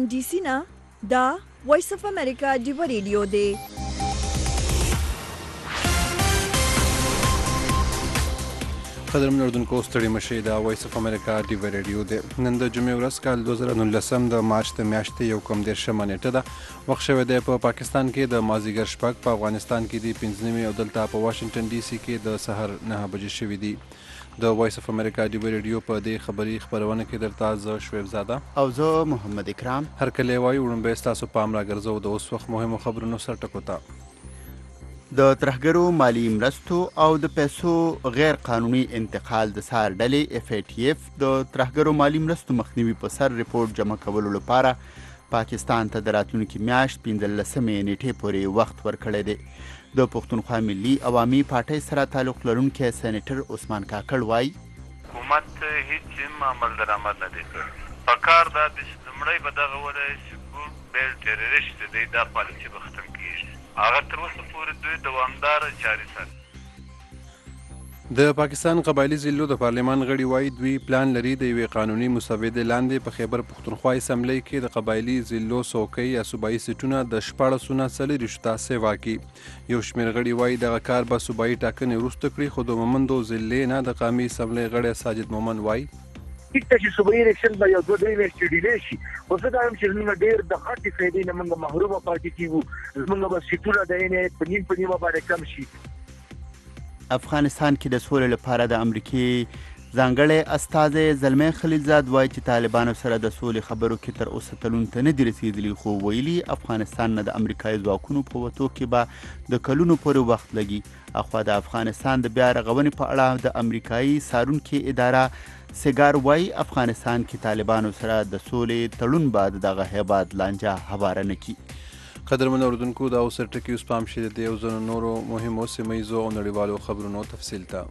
واشنگټن ډي سي نه دا وایس اف امریکا ډیو ریډیو دی. قدرمن اردوونکو ستړي مشئ دا وایس اف امریکا ډیو ریډیو دی. نن د جمعې ورځ کال 2019 د مارچ د میاشتې 19 نیټه ده. وخت شوی دی په پاکستان کې د مازدیګر شپږ، په افغانستان کې د 15 او دلته په واشنگټن ډي سي کې د سحر 9 بجې شوي دي. د وایس اف امریکا ډیو ریډیو په دې خبري خبرونه کې درته زه شعیب زاده او زه محمد اکرام هر کله وایو وړاندې ستاسو پام راګرځو د اوس وخت مهمو خبرونو سره ټکو ته. د ترهګرو مالی مرستو او د پیسو غیر قانوني انتقال د سار ډلې FATF د ترهګرو مالی مرستو مخنیوي په سر ریپورت جمع کولو لپاره پاکستان ته د راتلونکي میاشت 15 نیټې پورې وخت ورکړی دی. د پښتونخوا ملي عوامي پارټۍ سره تعلق لرونکی سېنیټر عثمان کاکړ وایي حکومت هیڅ عمل درآمد نه دی کړی. پکار دا د لومړی به دغه وویلی چې ګروپ بیل ټیرریسټ دی، دا پالیسي به ختم کېږي. هغه تر اوسه پورې دوی دوامداره جاري ساتي. د پاکستان قبایلي ضلعو د پارلمان غړي وایي دوی پلان لري د یوې قانوني مسودې لاندې په خیبر پښتونخوا اسمبلی کې د قبایلي ضلعو څوکۍ یا صوبایي سیټونه د 1440 ته سیوا کړي. یو شمېر غړي وایي دغه کار به صوبایي ټاکنې وروسته کړي، خو د مومندو ضلعې نه د قومي اسمبلی غړی ساجد مومن وایي ټیک چې صوبایي الیکشن به یو 2-3 میاشتې ډیلې شي. خو زه دا وایم چې موږ ډېر د خاطي فایدې نه موږ محرومه پاتې کېږو. موږ به سیټونه د یې په نیمه باندې کم شي. افغانستان کې د سولې لپاره د امریکې ځانګړی استازی زلمی خلیلزاد وایي چې طالبانو سره د سولې خبرو کې تر اوسه تړون ته نه دي رسېدلي، خو ویلي افغانستان نه د امریکایي ځواکونو په وتو کې به د کلونو پورې وخت لګي. اخوا د افغانستان د بیا رغونې په اړه د امریکایي څارونکي اداره سیګار وایي افغانستان کې طالبانو سره د سولې تړون بعد دغه هیبات لانجه هواره نه کړي. قدرمن اردوونکو دا اوس ټکي اوس پام شي د یو ځینو نورو مهمو سیمه ییزو او نړیوالو خبرونو تفصیل ته.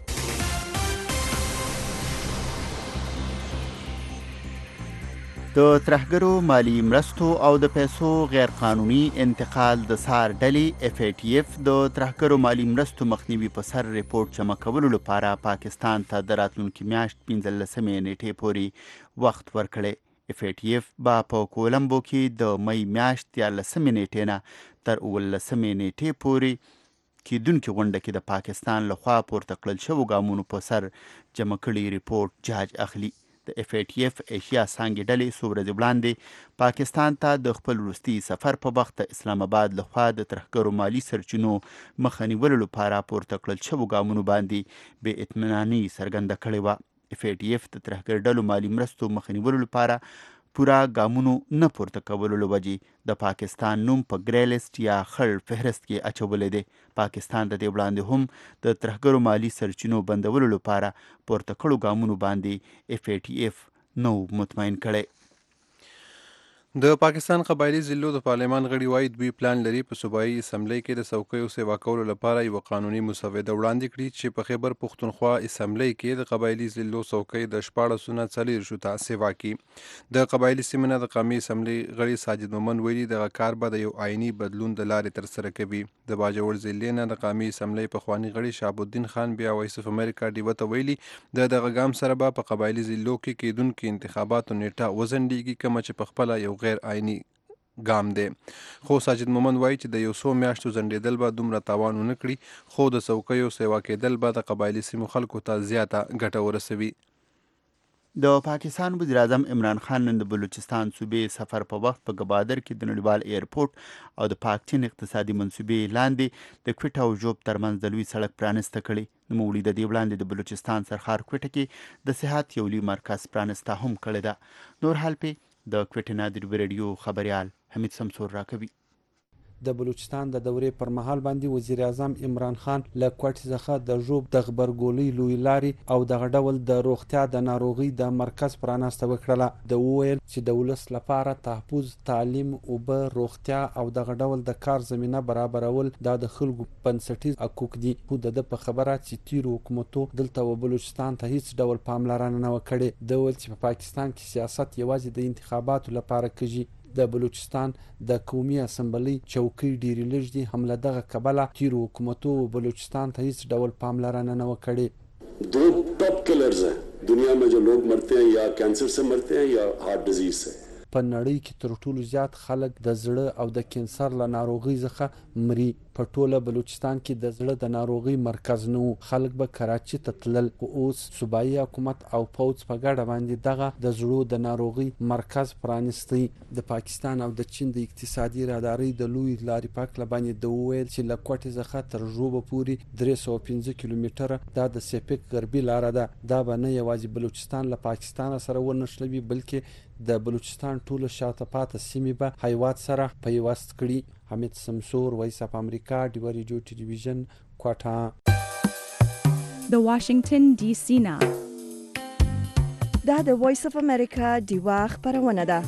د ترهګرو مالی مرستو او د پیسو غیر قانوني انتقال د سار ډلې FATF د ترهګرو مالی مرستو مخنیوي په سر ریپورت جمع کولو لپاره پاکستان ته د راتلونکي میاشت 15 نیټې پورې وخت ورکړی. FATF به په کولمبو کې د مې میاشت 13 نیټې نه تر 19 نیټې پورې کېدونکې غونډه کې د پاکستان لخوا پورته کړل شوو ګامونو په سر جمع کړي ریپورت جاج اخلي. د FATF ایشیا څانګې ډلې څو ورځې وړاندې پاکستان ته د خپل وروستي سفر په وخت د اسلام آباد لخوا د ترهګرو مالي سرچینو مخه نیولو لپاره پورته کړل شوو ګامونو باندې بې اطمیناني څرګنده کړې وه. FATF د ترهګر ډلو مالي مرستو مخه نیولو لپاره پوره ګامونو نه پورته کولو له وجې د پاکستان نوم په ګری لیسټ یا خړ فهرست کې اچولی دی. پاکستان د دې وړاندې هم د ترهګرو مالي سرچینو بندولو لپاره پورته کړو ګامونو باندې FATF نو مطمئن کړی. د پاکستان قبایلي ضلعو د پارلمان غړي وایي دوی پلان لري په صوبایي اسمبلی کې د څوکیو سیوا کولو لپاره یوه قانوني مسوده وړاندې کړي چې په خیبر پښتونخوا اسمبلی کې د قبایلي ضلعو څوکۍ د 1440 ته سیوا کړي. د قبایلي سیمې نه د قومي اسمبلی غړي ساجد مومن ویلي دغه کار به د یو آئیني بدلون د لارې ترسره کوي. د باجوړ ضلعې نه د قومي اسمبلی پخواني غړي شهاب الدین خان بیا وایس اف امریکا ډیو ته ویلي د دغه ګام سره به په قبایلي ضلعو کې کېدونکي انتخاباتو نیټه وځنډېږي، کومه چې پخپله یو غیر آئیني ګام دی. خو ساجد مومن وایي چې د یو څو میاشتو ځنډېدل به دومره تاوان ونه کړي، خو د څوکیو سیوا کېدل به د قبایلي سیمو خلکو ته زیاته ګټه ورسوي. د پاکستان وزیر اعظم عمران خان نن د بلوچستان صوبې سفر په وخت په ګبادر کې د نړیوال ایرپورټ او د پاک چین اقتصادي منصوبې لاندې د کوټ او ژوب ترمنځ د لوی سړک پرانسته کړي. نوموړي د دې وړاندې د بلوچستان سرخار کوټه کې د صحت یو لوی مرکز پرانسته هم کړې ده. نور حال پې د کوټې نه د ډیو ریډیو خبریال حمید سمسور راکوي. د بلوچستان د دورې پر مهال باندې وزیر اعظم عمران خان له کوټ څخه د ژوب د غبرګولۍ لوی لارې او دغه ډول د روغتیا د ناروغي د مرکز پرانسته وکړله. د وویل چې د ولس لپاره تحفظ، تعلیم، اوبه، روغتیا او دغه ډول د کار زمینه برابرول دا د خلکو بنسټیز حقوق دي. خو د په خبره چې تیرو حکومتو دلته و بلوچستان ته هیڅ ډول پاملرنه نه وکړي. د ویل چې په پاکستان کې سیاست یوازې د انتخاباتو لپاره کېږي. د بلوچستان د قومي اسمبلی چوکۍ ډېرې لږ دي، هم له دغه کبله تیرو حکومتو بلوچستان ته هیڅ ډول پاملرنه نه وکړي. دو ٹاپ کلرز ہیں دنیا میں جو لوگ مرتے ہیں یا کینسر سے مرتے ہیں یا ہارٹ ڈیزیز سے. په نړۍ کې تر ټولو زیات خلک د زړه او د کینسر له ناروغۍ څخه مري. په ټوله بلوچستان کې د زړه د ناروغۍ مرکز نه و. خلک به کراچي ته تلل، خو اوس صوبایي حکومت او پوځ په ګډه باندې دغه د زړو د ناروغۍ مرکز پرانستی. د پاکستان او د چین د اقتصادي رادارۍ د لوی لارې په هکله باندې د وویل چې له کوټې څخه تر ژوبه پورې 315 کیلومتره دا د سیپک غربي لاره ده. دا به نه یوازې بلوچستان له پاکستان سره ونښلوي، بلکې د بلوچستان ټولو شاته پاته سیمې به هیواد سره پیوست کړي. حمید سمسور، وایس اف امریکا، ډیوه ریډیو ټلویزیون، کوټه. د واشنگټن ډي سي نه دا د وایس اف امریکا ډیوه خپرونه ده.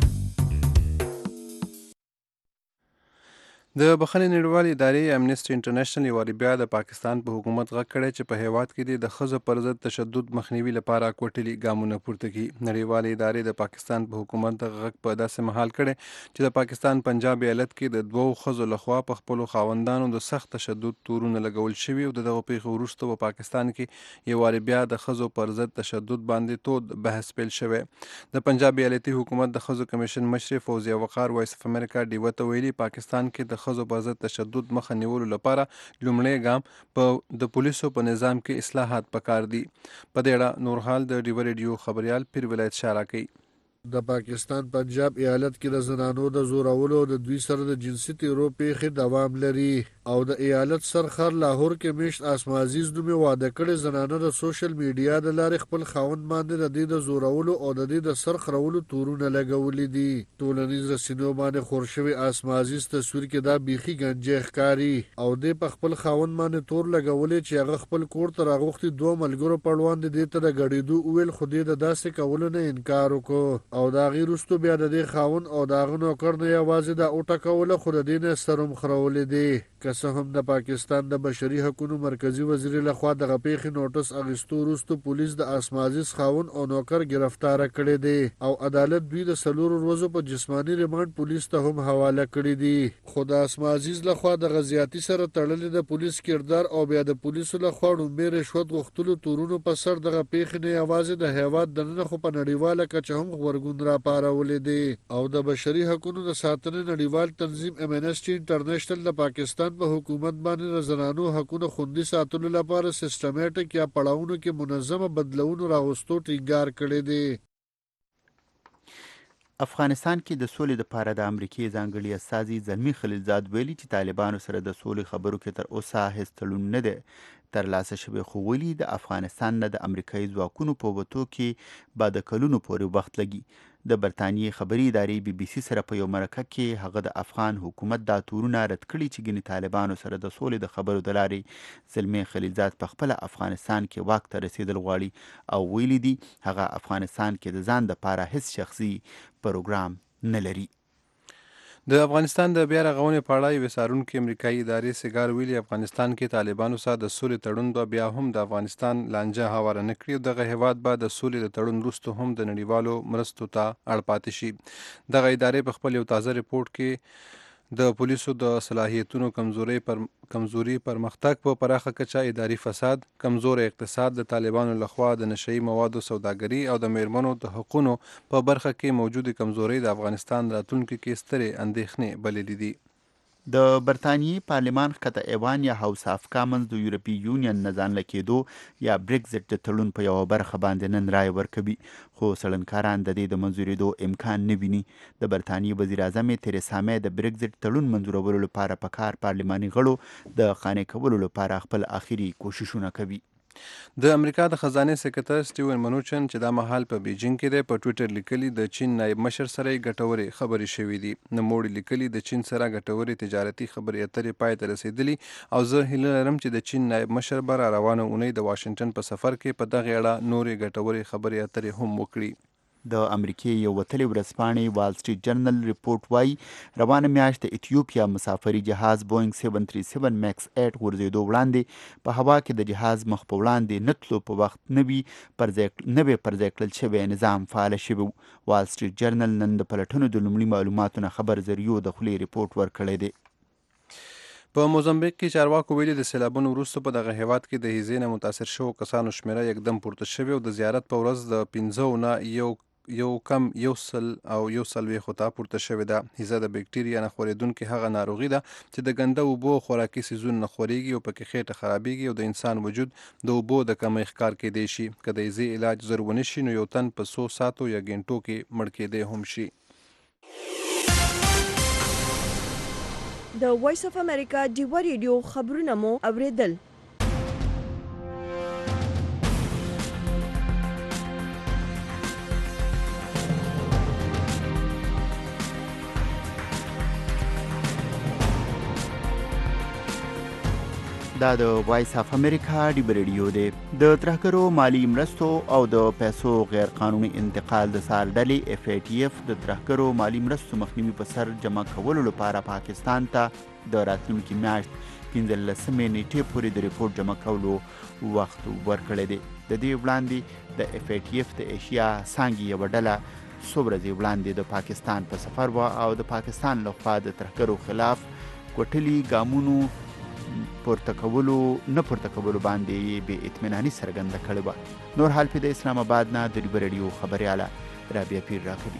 د بخښنې نړیوالې ادارې امنیسټي انټرنیشنل یو واري بیا د پاکستان په حکومت غږ کړی چې په هیواد کې د ښځو پر ضد تشدد مخنیوي لپاره کوټلي ګامونه پورته کړي. نړیوالې ادارې د پاکستان په حکومت د غږ په داسې مهال کړی چې د پاکستان پنجاب ایالت کې د 2 ښځو لخوا په خپلو خاوندانو د سخت تشدد تورونه لګول شوي او دغه پیښو وروسته په پاکستان کې یو واري بیا د ښځو پر ضد تشدد باندې تود بحث پیل شوی. د پنجاب ایالتي حکومت د ښځو کمیشن مشرې فوزیه وقار وایس اف امریکا ډیوه ته ویلي پاکستان کې د ښځو پر ضد تشدد مخه نیولو لپاره لومړی ګام په د پولیسو په نظام کې اصلاحات پکار دي. په دې اړه نور حال د ډیوه ریډیو خبریال پیر ولایت اشاره کوي. د پاکستان پنجاب ایالت کې د زنانو د زورولو او د دوی سره د جنسي تیرو پیښې دوام لري او د ایالت سرخر لاهور کې میشت اسما عزیز نومې واده کړې زنانه د سوشل میډیا د لارې خپل خاوند باندې د دې د زورولو او د دې د سرخرولو تورونه لګولي دي. ټولنیز رسنیو باندې خور شوی اسما عزیز تصویر کې دا بیخي ګنجې ښکاري او دې په خپل خاوند باندې تور لګولې چې هغه خپل کور ته راغوښتي 2 ملګرو په وړاندې دې ته د غړېدو ویل، خو دې د داسې کولو نه انکار وکړ او دا غیر وروسته بیا د دې خاوند او د هغه نوکر نه یوازې دا وټکوله، خو د دې نه سرم خرولې دي. که څه هم د پاکستان د بشري حقوقو مرکزی وزیر لخوا دغه پیښې نوټس اخیستو وروسته پولیس د اسما عزیز خاوند او نوکر گرفتار کړي دي او عدالت دوی د 4 ورځو په جسمانی ریماند پولیس ته هم حواله کړي دي. خو د اسما عزیز لخوا د غزیاتی سره تړلې د پولیس کردار او بیا د پولیسو لخوا ډومبې رشوت غوښتلو تورونو په سر دغه پیښې نه یوازې د هیواد دننه خو په نړیواله کچه هم غبرګون را پارولې دي او د بشري حقوقو د ساتنې نړیوال تنظیم امنیسټي انټرنیشنل د پاکستان په حکومت باندې د زنانو حقوقو خوندي ساتلو لپاره سیستماتیک یا پړاوونو کې منظمه بدلونو راوستو ټینګار کړی دی. افغانستان کې د سولې لپاره د امریکای ځانګړي استازي زلمی خلیلزاد ویلي چې طالبانو سره د سولې خبرو کې تر اوسه هیڅ تړون نه دی ترلاسه شوی، خو ویلي د افغانستان نه د امریکایي ځواکونو په وتو کې به د کلونو پورې وخت لګي. د برتانیې خبري ادارې BBC سره په یو مرکه کې هغه د افغان حکومت دا تورونه رد کړي چې ګنې طالبانو سره د سولې د خبرو د لارې زلمی خلیلزاد په خپل افغانستان کې واک ته رسیدل غواړي او ویلي دي هغه افغانستان کې د ځان لپاره هیڅ شخصي پروګرام نه لري. د افغانستان د بیا رغونې په اړه یوې څارونکې امریکایي ادارې سیګار ویلي افغانستان کې طالبانو سره د سولې تړون به بیا هم د افغانستان لانجه هواره نه کړي او دغه هیواد به د سولې د تړون وروسته هم د نړیوالو مرستو ته اړ پاتې شي. دغه ادارې په خپل یو تازه ریپورت کې د پولیسو د صلاحیتونو کمزوري، پرمختګ په پراخه کچه، اداري فساد، کمزور اقتصاد، د طالبانو لخوا د نشئی موادو سوداګري او د میرمنو د حقوقو په برخه کې موجودې کمزوري د افغانستان راتلونکي کې سترې اندېښنې بللې دي. د برتانیې پارلمان ښکته ایوان یا هاوس آف کامنز د یورپي یونین نه ځانله کېدو یا برګزټ د تړون په یوه برخه باندې نن رای ورکوي، خو څېړنکاران د دې د منظورېدو امکان نه ویني. د برتانیې وزیر اعظم تریسا مې د برګزټ تړون منظورولو لپاره په کار پارلماني غړو د قانع کولو لپاره خپل اخري کوششونه کوي. د امریکا د خزانې سکرټر سټیون منوچن چې دا مهال په بیجینګ کې دی په ټویټر لیکلي د چین نایب مشر سره ګټورې خبرې شوې دي. نوموړي لیکلي د چین سره ګټورې تجارتي خبرې اترې پای ته رسېدلي او زه هیله لرم چې د چین نایب مشر به روانه اونۍ د واشنګټن په سفر کې په دغه اړه نورې ګټورې خبرې اترې هم وکړي. د امریکې یو وتلې ورځپاڼې وال سټریټ جرنل ریپورت وایي روانه میاشت د ایتیوپیا مسافري جهاز بوینګ 737 ماکس 8 غورځېدو وړاندې په هوا کې د جهاز مخ په وړاندې نه تلو په وخت نوي پرځای کړل شوی نظام فعال شوی. وال سټریټ جرنل نن د پلټنو د لومړي معلوماتو نه خبر ذریعو د خولې ریپورت ورکړی دی. په موزمبیک کې چارواکو ویلي د سیلابونو وروسته په دغه هیواد کې د هیزې نه متاثر شوو کسانو شمیره یکدم پورته شوې او د زیارت په ورځ د 15 نه 1 یو کم 140 ته پورته شوې ده. هیزه د بکټریا نه خورېدونکې هغه ناروغي ده چې د ګنده اوبو خوراکي څیزونو نه خورېږي او پکې خېټه خرابېږي او د انسان وجود د اوبو د کمۍ ښکار کیدی شي. که د هیزې علاج زر ونه شي نو یو تن په 100 ساعتو یا ګنټو کې مړ کیدی هم شي. د وایس اف امریکا ډیوا ریډیو خبرونه مو اوریدل. دا د وایس اف امریکا ډیوا ریډیو دی. د ترهګرو مالی مرستو او د پیسو غیر قانوني انتقال د سار ډلې FATF د ترهګرو مالی مرستو مخنیوي په سر جمع کولو لپاره پاکستان ته د راتلونکي میاشت 15 نیټې پورې د ریپورت جمع کولو وخت ورکړی دی. د دې وړاندې د FATF د ایشیا څانګې یوه ډله څو ورځې وړاندې د پاکستان په سفر وه او د پاکستان لخوا د ترهګرو خلاف کوټلي ګامونو پورته کولو باندې بې اطمیناني څرګنده کړې وه. نور حال په د اسلام آباد نه د ډیوا ریډیو خبریاله رابعه پیر راکوي.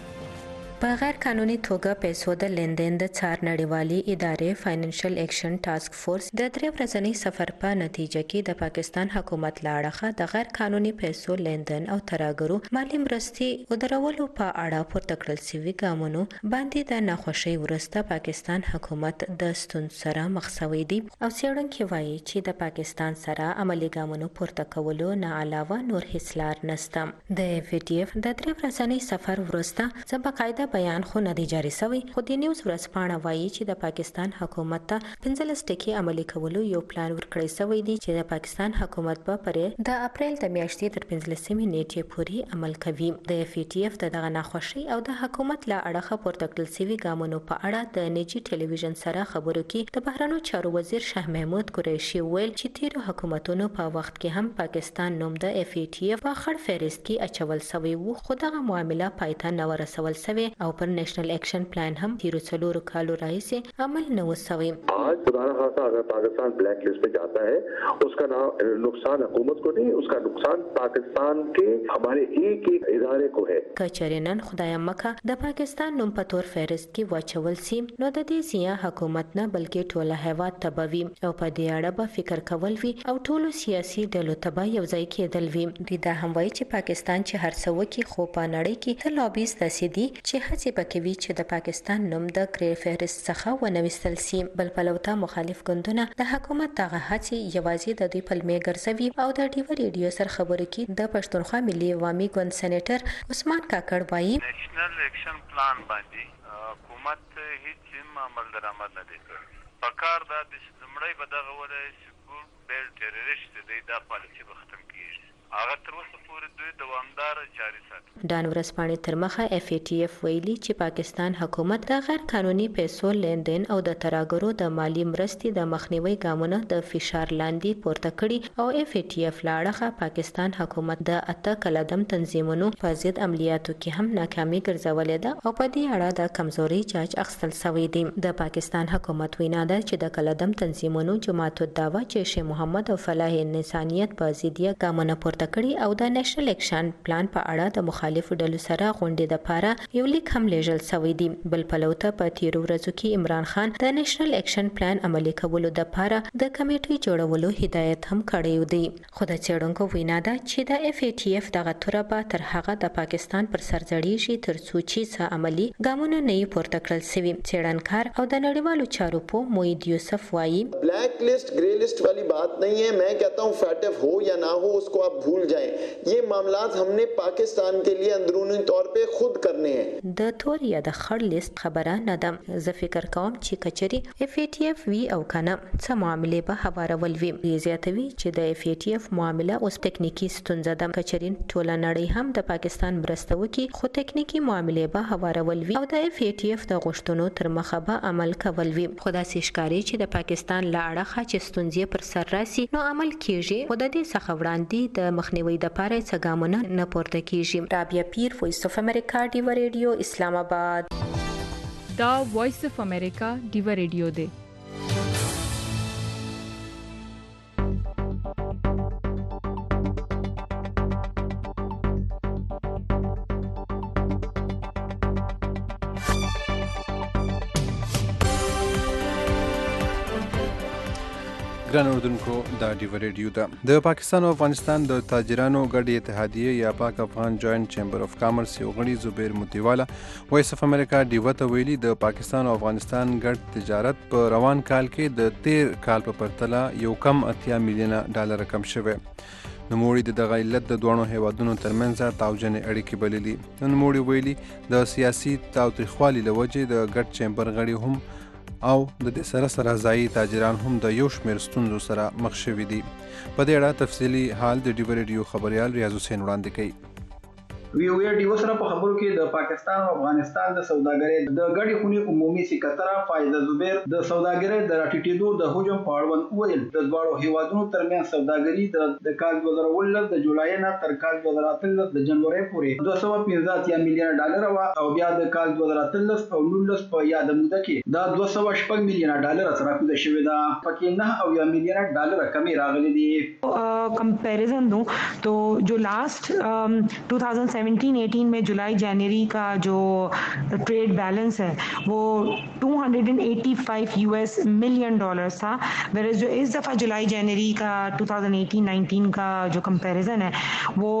په غیر قانوني توګه پیسو د لیندین د څار نړیوالي ادارې فاینانشل ایکشن ټاسک فورس د 3 ورځني سفر په نتیجه کې د پاکستان حکومت له اړخه د غیر قانوني پیسو لیندین او ترهګرو مالی مرستې ودرولو په اړه پورته کړل شوي ګامونو باندې د ناخوښۍ وروسته پاکستان حکومت د ستونزو سره مخ شوی دی او څېړونکي وایي چې د پاکستان سره عملي ګامونو پورته کولو نه علاوه نور هیڅ لار نشته. د FATF د 3 ورځني سفر وروسته څه باقاعده بیان خو نه دی جاری شوی، خو د نیوز ورځپاڼه وایي چې د پاکستان حکومت ته 15 ټکي عملي کولو یو پلان ورکړی شوی دی چې د پاکستان حکومت به پرې د اپریل د میاشتې تر 15 نیټې پورې عمل کوي. د FATF دغه ناخوښي او د حکومت له اړخه پورته کړل شوي ګامونو په اړه د نجی ټلویزیون سره خبرو کې د بهرنیو چارو وزیر شاه محمود قریشي ویل چې تیرو حکومتونو په وخت کې هم پاکستان نوم د FATF په خړ فهرست کې اچول شوی وو، خو دغه معامله پای ته نه ورسول شوې او پر نیشنل ایکشن پلان هم تیرو 4 کالو راهیسې عمل نه وشوی. आज खुदा खासा अगर पाकिस्तान ब्लैक लिस्ट पे जाता है उसका नुकसान हुकूमत को नहीं, उसका नुकसान पाकिस्तान के हमारे एक इदारे को है. کچرینن خدای مکه د پاکستان نوم په تور فهرست کې واچول سي نو د دې سیاسي حکومت نه بلکې ټوله هیواد تبوي او په دې اړه به فکر کول وی او ټولو سیاسي ډلو تبا یو ځای کېدل وی. دا هم وایي چې پاکستان چې هر څه وکي خو په نړۍ کې ته لابیست دي چې هڅه پکوي چې د پاکستان نوم د ګری فهرست څخه ونوستل سي. بل پلوته مخالف ګوندونه د حکومت دغه هڅې یوازې د دوی پلمې ګرځوي او د ډیوا ریډیو سره خبرو کې د پښتونخوا ملي عوامي ګوند سېنیټر عثمان کاکړ وایي نیشنل ایکشن پلان باندې حکومت هیڅ عمل درآمد نه دی کړی. پکار دا د زمړی به دغه ولای سکول بیل ټیرریسټ دی دا پالیسي به ختم کیږي. هغه تر اوسه پورې دوی دوامدار جاري ساتي. ډان ورځپاڼې تر مخه FATF ویلي چې پاکستان حکومت د غیر قانوني پیسو لیندین او د ترهګرو د مالی مرستې د مخنیوي ګامونه د فشار لاندې پورته کړي او FATF له اړخه پاکستان حکومت د 8 کلدم تنظیمونو په ضد عملیاتو کې هم ناکامي ګرځولې ده او په دې اړه د کمزوري جاج اخیستل شوی دی. د پاکستان حکومت وینا ده چې د کلدم تنظیمونو جماعت الدعوه جیش محمد او فلاح انسانیت په ضد یې ګامونه پورته کړي او د نیشنل ایکشن پلان په اړه د مخالفو ډلو سره غونډې لپاره یو لیک هم لیږل شوی دی. بل پلوته په تیرو ورځو کې عمران خان د نیشنل ایکشن پلان عملي کولو لپاره د کمیټې جوړولو هدایت هم کړی دی. خو د څېړونکو وینا ده چې د FATF دغه توره به تر هغه د پاکستان پر سر ځړېږي تر څو چې څه عملي ګامونه نه وي پورته کړل شوي. څېړنکار او د نړیوالو چارو پوه موید یوسف وایي ब्लैक लिस्ट ग्रे लिस्ट वाली बात नहीं है. मैं कहता हूँ FATF हो या ना हो उसको आप भूल जाएं. ये मामलात हमने पाकिस्तान के लिए अंदरूनी तौर पे खुद करने हैं. د تور یا د خړ لیست خبره نه ده. زه فکر کوم چې کچري FATF وی او کنه څه معاملې به هوارول وي. زیاتوي چې د FATF معامله اوس ټکنیکی ستونزه ده. کچري ټوله نړۍ هم د پاکستان مرسته وکي خو ټکنیکی معاملې به هوارول وي او د FATF د غوښتنو تر مخه به عمل کول وي. خو داسې ښکاري چې د پاکستان له اړخه چې ستونزې پر سر راسي نو عمل کیږي خو د دې څخه وړاندې د مخنیوي لپاره څه ګامونه نه پورته کیږي. رابعه پیر، وایس اف امریکا ډیوا ریډیو، اسلام آباد. دا وایس اف امریکا ډیوا ریډیو دی. ګران اردوونکو دا ډیو ریډیو ده د پاکستان او افغانستان د تاجرانو ګډ اتحادیه یا پاک افغان جوائنٹ چیمبر اف کامرس یو غړي زبیر متیوالا وایس اف امریکا ډیو ته ویلي د پاکستان او افغانستان ګډ تجارت په روان کال کې د 13 کال په پرتله یو کم 80 میلیونه ډالر کم شوی. نوموړي د دغه علت د دوه هیوادونو ترمنځ تاوجنې اړیکې بللي. نوموړي ویلي د سیاسي تاوتریخوالي له وجې د ګډ چیمبر غړي هم او د دې سره ځایي تاجران هم د یو شمېر ستونزو سره مخ شوي دي. په دې اړه تفصیلي حال د ډیو ریډیو خبریال ریاض حسین وړاندې کوي. وی ډیو سره په خبرو کې د پاکستان او افغانستان د سوداګرۍ د ګډې خونی عمومي سکرټر فایزه زبیر د سوداګرۍ د راټیټېدو د حجم په اړه وویل د دواړو هیوادونو ترمنځ سوداګري د کال 2019 د جولای نه تر کال 2018 د جنوري پورې 215 میلیونه ډالر او بیا د کال 2013 او 19 په یاد موده کې دا 206 میلیونه ډالر سره کوزه شوې ده. پکې 9 میلیونه ډالر کمی راغلي دي. कंपैरिजन दूं तो जो लास्ट 2017-18 में जुलाई जनवरी का जो ट्रेड बैलेंस है वो 285 यूएस मिलियन डॉलर्स था, वेरएज जो इस दफ़ा जुलाई जनवरी का 2018-19 का जो कंपैरिजन है वो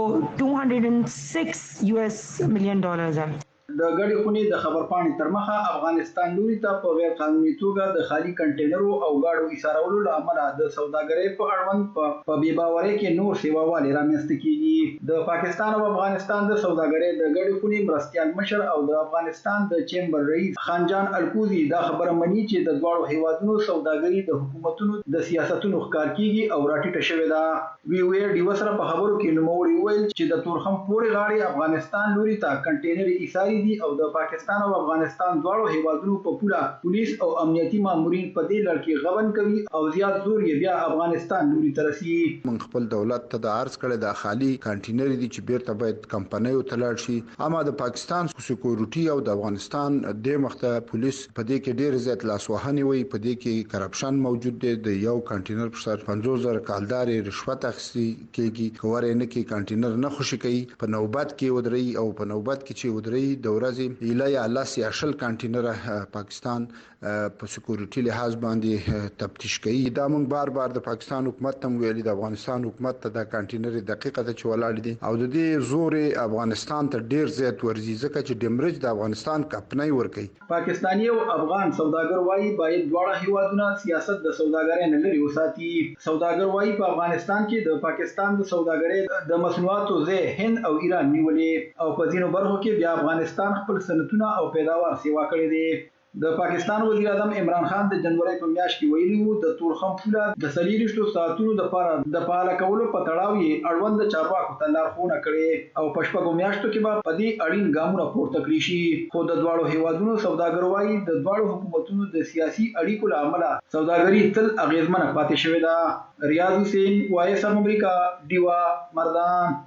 206 यूएस मिलियन डॉलर्स है. د ګډې خونې د خبرپاڼې تر مخه افغانستان لوري ته په غیر قانوني توګه د خالي کنټینرو او گاډو ایسارولو له امله د سوداګرۍ په اړوند په بې باورۍ کې نور سیواوالي رامنځته کیږي. د پاکستان او افغانستان د سوداګرۍ د ګډې خونې مرستیال مشر او د افغانستان د چیمبر رئیس خانجان الکوزي دا خبره مني چې د دواړو هیوادونو سوداګري د حکومتونو د سیاستونو ښکار کیږي او راټیټه شوې ده. وی ډیو سره په خبرو کې نوموړي وویل چې د تورخم پورې غاړې افغانستان لوري ته کنټینر ایساري او د پاکستان او افغانستان دواړو هیوادونو په پوله پولیس او امنیتي مامورین په دې لړ کې غبن کوي او زیات زور یې بیا افغانستان لوري ته رسي. من خپل دولت ته د عرض کړي د خالي کانټینر دي چې بیرته باید کمپنیو ته لاړ شي، اما د پاکستان سکیورټي او د افغانستان د مخته پولیس په دې کې ډیر زیات لاسوهنه وي، په دې کې کرپشن موجود دی. د یو کانټینر په سر 50000 کالدار رشوت اخیستي کېږي، کورې نه کې کانټینر نه خوشي کوي، په نوبت کې ودري او په نوبت کې چې ودري د ورځې ایله یا لاس یا شل کانټینر پاکستان په سکیورټي لحاظ باندې تفتیش کوي. دا موږ بار بار د پاکستان حکومت ته ویلي، د افغانستان حکومت ته د کانټینر دقیقه ته چولاړ دي او د دې زور افغانستان ته ډیر زیات ورزي ځکه چې ډیمرج د افغانستان کپنۍ ور کوي. پاکستاني او افغان سوداګر وايي باید دواړه هیوادونه سیاست د سوداګرۍ نه لري وساتي. سوداګر وايي په افغانستان کې د پاکستان د سوداګرۍ د مصنوعاتو ځای هند او ایران نیولې او په ځینو برخو کې بیا افغانستان خپل صنعتونه او پیداوار سیوا کړی دي. د پاکستان وزیر اعظم عمران خان د جنوري په میاشت کې ویلي وو د تورخم پوله د 24 ساعتونو لپاره د فعال کولو په تړاو یې اړوند چارواکو ته لارښوونه کړې او په شپږو میاشتو کې به په دې اړین ګامونه پورته کړی شي. خو د دواړو هیوادونو سوداګر وايي د دواړو حکومتونو د سیاسي اړیکو له امله سوداګري تل اغیزمنه پاتې شوې ده. ریاض حسین وایس اف امریکا ډیوا مردان.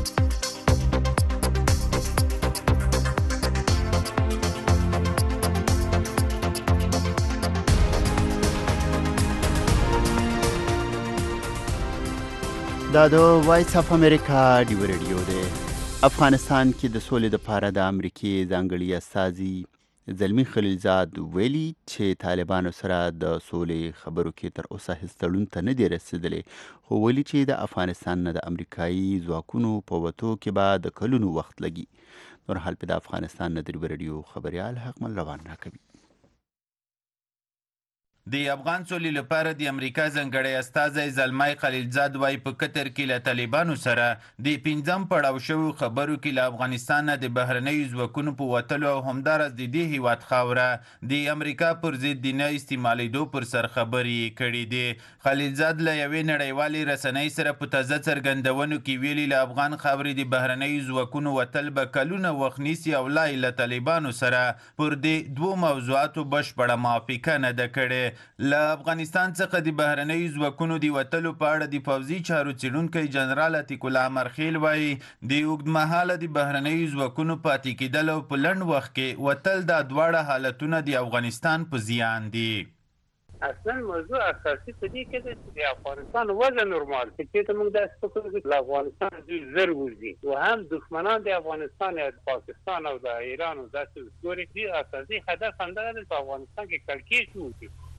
دا د وایس اف امریکا ډیو ریډیو دی. افغانستان کې د سولې لپاره د امریکې ځانګړي استازي زلمی خلیلزاد ویلي چې طالبانو سره د سولې خبرو کې تر اوسه هیڅ تړون ته نه دی رسیدلی، خو ویلي چې د افغانستان نه د امریکایي ځواکونو په وتو کې به د کلونو وخت لګي. نور حال په د افغانستان نه د ډیو ریډیو خبریال حقمل روان راکوي. د افغان سولې لپاره د امریکا ځانګړی استازی زلمی خلیلزاد وایي په قطر کې له طالبانو سره د 5م پړاو شویو خبرو کې له افغانستان نه د بهرنیو ځواکونو په وتلو او همداراز د دې هیواد خاوره د امریکا پر ضد د نه استعمالیدو پر سر خبرې کړي دي. خلیلزاد له یوې نړیوالې رسنۍ سره په تازه څرګندونو کې ویلي له افغان خاورې د بهرنیو ځواکونو وتل به کلونه وخت نیسي او لا له طالبانو سره پر دې دوو موضوعاتو بشپړه موافقه نه ده کړې. له افغانستان څخه د بهرنیو ځواکونو د وتلو په اړه د پوځي چارو څیړونکی جنرال عتیق الله مرخیل وایي د اوږدمهاله د بهرنیو ځواکونو پاتې کېدل او په لنډ وخت کې وتل دا دواړه حالتونه د افغانستان په زیان دي. اصلا موضوع اساسي په دې کې چې د افغانستان وضع نورمال چې موږ داسې فکر کوو چې افغانستان دوی زر وځي او هم دښمنان د افغانستان یا پاکستان او د ایران او داسې ګوري چې اساسي هدف همدغه دی چې افغانستان کې کړکېچ وکړي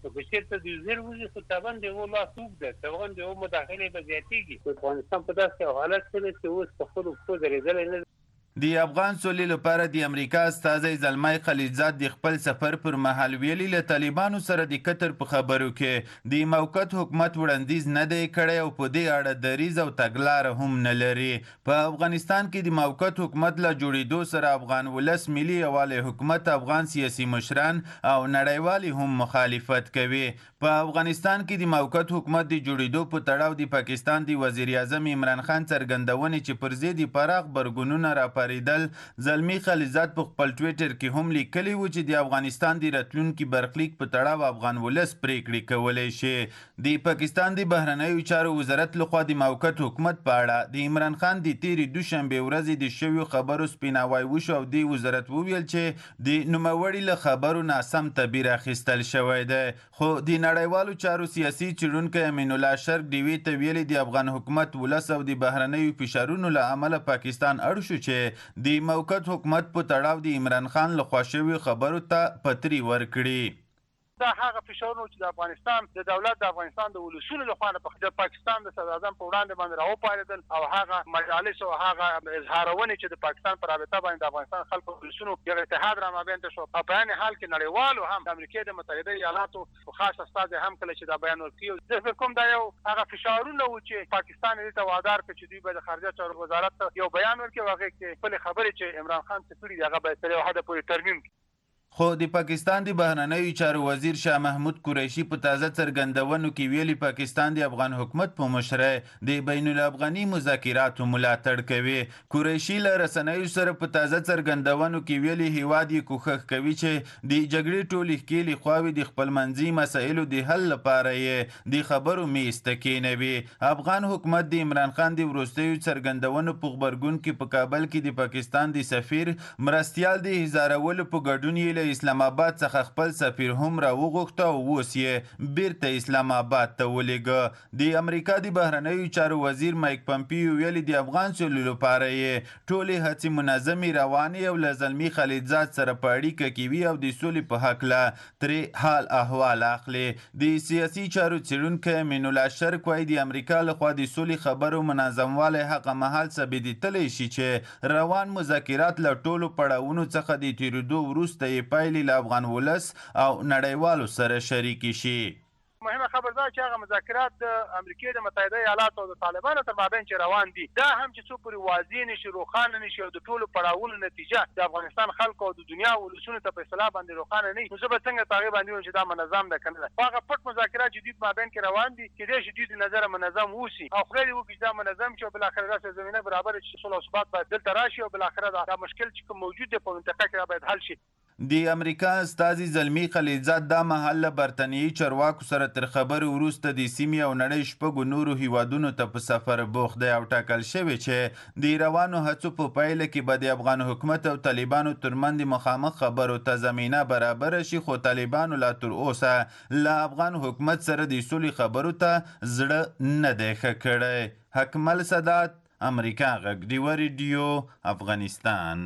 نو که چېرته دوی زر وځي خو طبعا د هغو لاس اوږد دی، طبعا د هغو مداخلې به زیاتېږي. افغانستان په داسې یو حالت کې دی چې اوس په خپلو پښو درېدلی نه دی. د افغان سولې لپاره د امریکا استازی زلمای خلیلزاد د خپل سفر پر مهال ویلي له طالبانو سره د قطر په خبرو کې د موقت حکومت وړاندیز نه دی کړی او په دې اړه دریځ او تګلاره هم نه لري. په افغانستان کې د موقت حکومت له جوړېدو سره افغان ولس ملي یووالی حکومت افغان سیاسي مشران او نړیوالي هم مخالفت کوي. په افغانستان کې د موقت حکومت د جوړېدو په تړاو د پاکستان د وزیر اعظم عمران خان څرګندونې چې پر ضد پراخ برګونونه راپارېدل، زلمی خلیلزاد په خپل ټویټر کې هم لیکلي و چې د افغانستان د راتلونکي برخلیک په تړاو افغان ولس پریکړې کولی شي. د پاکستان د بهرنیو چارو وزارت لخوا د موقت حکومت په اړه د عمران خان د تیرې دوشنبې ورځې د شویو خبرو سپیناوی وشو او د وزارت وویل چې د نوموړي له خبرو ناسم تعبیر اخیستل شوی دی. خو د نړیوالو چارو سیاسي څېړونکی امین الله شرق ډیوې ته ویلي د افغان حکومت ولس او د بهرنیو فشارونو له امله پاکستان اړ شو چې د موقت حکومت په تړاو د عمران خان لخوا شویو خبرو ته پتري ورکړي. دا هغه فشارونه چې د افغانستان د دولت د افغانستان د ولسونو لخوا د پاکستان د صدر اعظم په وړاندې باندې راوپارېدل او هغه مجالس او هغه اظهارونه چې د پاکستان پر رابطه باندې د افغانستان خلکو ولسونو یو اتحاد را مابین شو. په بیان حال کې نړیوالو هم د امریکا د متحده ایالاتو خاص استازي هم کله چې دا بیان ورکړي، زه فکر کوم دا یو هغه فشارونه و چې پاکستان یې ته وادار کړ چې دوی به د خارجه چارو وزارت یو بیان ورکړي، هغه کې خپل خبرې چې عمران خان څه کړي هغه باید تر یو حده پورې ترمیم کړي. خو د پاکستان د بهرنیو چارو وزیر شاه محمود قریشي په تازه څرګندونو کې ویلي پاکستان د افغان حکومت په مشرۍ د بین الافغاني مذاکراتو ملاتړ کوي. قریشي له رسنیو سره په تازه څرګندونو کې ویلي هیواد یې کوښښ کوي چې د جګړې ټولې ښکېلې خواوې د خپلمنځي مسایلو د حل لپاره یې د خبرو میز ته کېنوي. افغان حکومت د عمران خان د وروستیو څرګندونو په غبرګون کې په کابل کې د پاکستان د سفیر مرستیال د هزارولو په ګډون یې اسلام آباد څخه خپل سفیر هم را وغوښته او اوس یې بیرته اسلام آباد ته ولېږه. د امریکا د بهرنیو چارو وزیر مایک پمپیو ویلي د افغان سولې لپاره یې ټولې هڅې منظمې روانې او له زلمي خلیلزاد سره په اړیکه کې وي او د سولې په هکله ترې حال احوال اخلي. د سیاسي چارو څېړونکی امین الله شرق وایي د امریکا لخوا د سولې خبرو منظموالی هغه مهال ثابتېدلی شي چې روان مذاکرات له ټولو پړاوونو څخه د تېرېدو وروسته یې پایلې له افغان ولس او نړیوالو سره شریکې شي. مهمه خبر دا چې هغه مذاکرات د امریکا د متحده ایالاتو او د طالبانو تر مابین چې روان دي دا هم چې څو پورې واضح نشي، روښانه نشي او د ټولو پړاوونو نتیجه د افغانستان خلکو او د دنیا ولسونو ته په اصطلاح باندې روښانه نه وي، نو زه به څنګه په هغې باندې ووایم چې دا منظم ده که نه ده. هغه پټ مذاکرات چې دوی په مابین کې روان دي کېدای شي دوی د نظره منظم اوسي او خدای دې وکړي چې دا منظم شي او بالاخره داسې زمینه برابره چې صلح او ثبات باید دلته راشي او بالاخره دا مشکل چې کوم موجود دی په منطقه کې دا باید حل شي. د امریکا استازي زلمی خلیلزاد دا مهال له برتنیي چارواکو سره تر خبرو وروسته د سیمې او نړۍ شپږو نورو هیوادونو ته په سفر بوخت دی او ټاکل شوی چې د روانو هڅو په پایله کې به د افغان حکومت او طالبانو ترمنځ مخامخ خبرو ته زمینه برابره شي. خو طالبانو لا تر اوسه له افغان حکومت سره د سولې خبرو ته زړه نه دی ښه کړی. حکمل سادات، امریکا غږ، ډیوه ریډیو، افغانستان.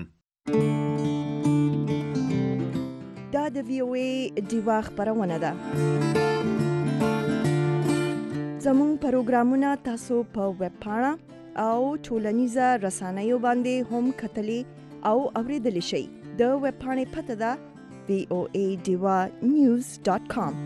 دا د وی او ای ډیوا خبرونه ده. زموږ پروګرامونه تاسو په ویب پاڼه او ټولنیزه رسنیو باندې هم کتلی او اوریدلی شئ. د ویب پاڼې پته ده voadewanews.com.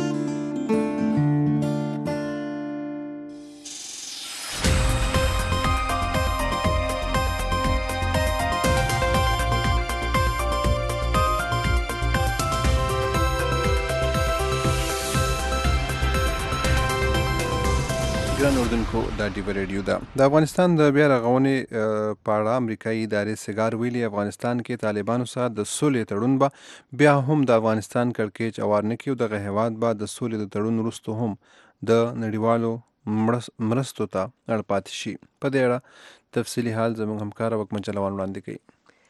ګران اردوونکو دا ډیوه ریډیو ده. د افغانستان د بیا رغونې په اړه امریکایي ادارې سګار ویلي افغانستان کې طالبانو سره د سولې تړون به بیا هم د افغانستان کړکېچ اوار نه کړي او دغه هېواد به د سولې د تړون وروسته هم د نړیوالو مرستو ته اړ پاتې شي. په دې اړه تفصیلي حال زموږ همکاره وکمن چلوان وړاندې کوي.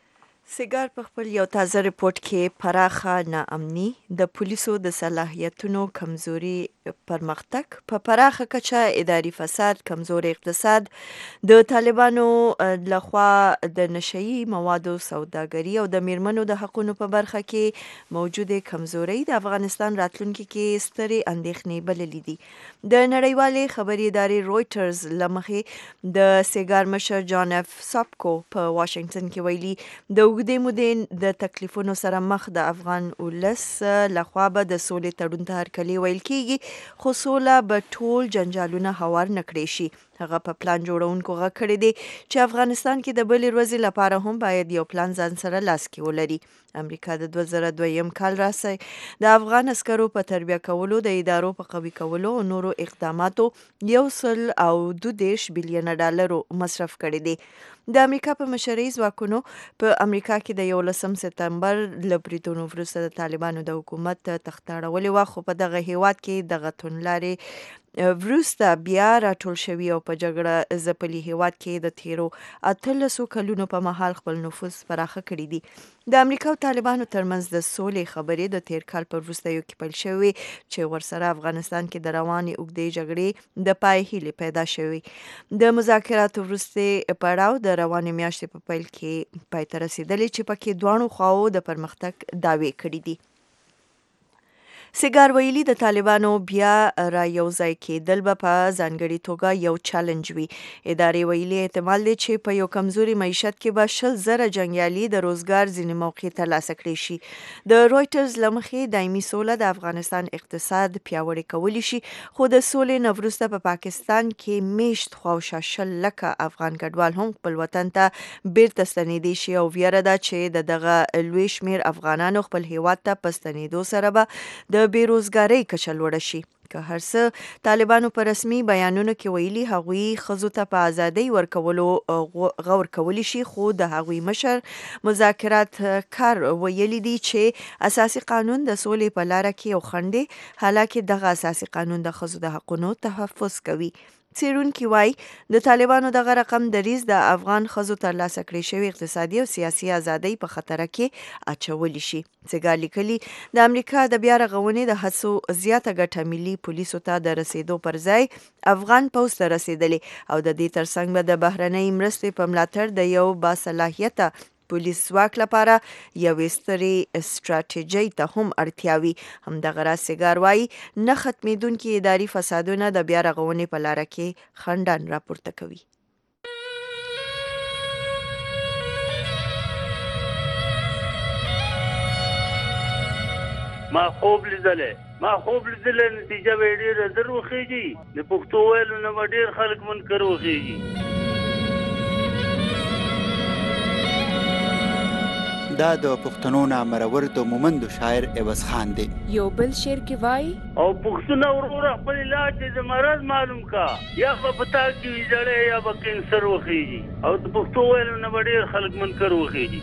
سیګار په خپل یو تازه ریپورت کې پراخه ناامني د پولیسو د صلاحیتونو کمزوري پرمختګ په پراخه کچه اداري فساد کمزور اقتصاد د طالبانو لخوا د نشئی موادو سوداګري او د میرمنو د حقوقو په برخه کې موجوده کمزوري د افغانستان راتلونکي کې سترې اندېښنې بللې دي د نړیوالې خبري ادارې رويټرز لمخې د سیګار مشر جان اف ساپکو په واشنگټن کې ویلي د اوږدې مودې د تکلیفونو سره مخ د افغان ولس لخوا به د سولې تړون ته هرکلی ویل کیږي خو سوله به ټول جنجالونه هوار نه کړی شي هغه په پلان جوړونکو غږ کړی دی چې افغانستان کې د بلې ورځې لپاره هم باید یو پلان ځان سره لاس کې ولري امریکا د 2002 کال راځي د افغان عسکرو په تربیه کولو د ادارو په قوي کولو او نورو اقداماتو 1.2 بلین ډالر مصرف کړی دی د امریکا په مشرۍ ځواکونو په امریکا کې د 11 سپتمبر ل بریټونو وروسته د طالبانو د حکومت تختاړولې و خو په دغه هیواد کې د غتونلارې وروسته بیا راټول شوی او په جګړه ځپلي هیواد کې د تیرو 13 کلونو په مهال خپل نفوذ پراخه کړی دی د امریکا او طالبانو ترمنځ د سولې خبرې د تیر کال په وروستیو کې پیل شوې چې ورسره افغانستان کې د روانې اوږدې جګړې د پای هیلې پیدا شوې د مذاکراتو وروسته پړاو د روانې میاشتې په پیل کې پای ته رسیدلی چې پکې دواړو خواو د پرمختګ دعوې کړې دي سیګار ویلي د طالبانو بیا را یوځای کېدل به په ځانګړي توګه یو چالنج وي ادارې ویلي احتمال دی چې په یو کمزوري معیشت کې به 100,000 جنګیالي د روزګار ځینې موقع ترلاسه کړي شي د رويټرز لمخې دایمي سوله د افغانستان اقتصاد پیاوړی کولی شي خو د سولې نه وروسته په پاکستان کې میشت خواوشا 10 لکه افغان کډوال هم خپل وطن ته بیرته ستنېدی شي او ویره ده چې دغه لوی شمیر افغانانو خپل هیواد ته په ستنېدو سره به د بیروزګارۍ کچه لوړه شي که هر څه طالبانو په رسمي بیانونو کې ویلي هغوی ښځو ته په ازادۍ ورکولو غور کولی شي خو د هغوی مشر مذاکرات کار ویلي دي چې اساسي قانون د سولې په لاره کې یو خنډ دی حالکه دغه اساسي قانون د ښځو د حقوقو تحفظ کوي څېړونکي وایي د طالبانو دغه رقم دریځ د افغان ښځو ترلاسه کړې شوې اقتصادي او سیاسي ازادۍ په خطر کې اچولی شي سیګار لیکلي د امریکا د بیا رغونې د هڅو زیاته ګټه ملي پولیسو ته د رسیدو پر ځای افغان پوځ ته رسیدلې او د دې ترڅنګ به د بهرنۍ مرستې په ملاتړ د یو باصلاحیته پولیس ځواک لپاره یوې سترې ستراتیژۍ ته هم اړتیا وي همدغه راز سیګار وایي نه ختمېدونکي اداري فسادونه د بیا رغونې په لاره کې خنډان راپورته کوي ما خوب لیدلې نتیجه به ډېره زر وخیږي د پښتو ویلو نه به ډېر خلک منکر وخیږي دا د پښتنو نامرور د مومندو شاعر عوض خان دی یو بل شعر کې وایي او پښتون ورور خپل علاج د مرض معلوم کا یا په پتا کې ویځړې یا په کینسر وخیږي او د پښتو ویلو نه به ډېر خلک منکر وخیږي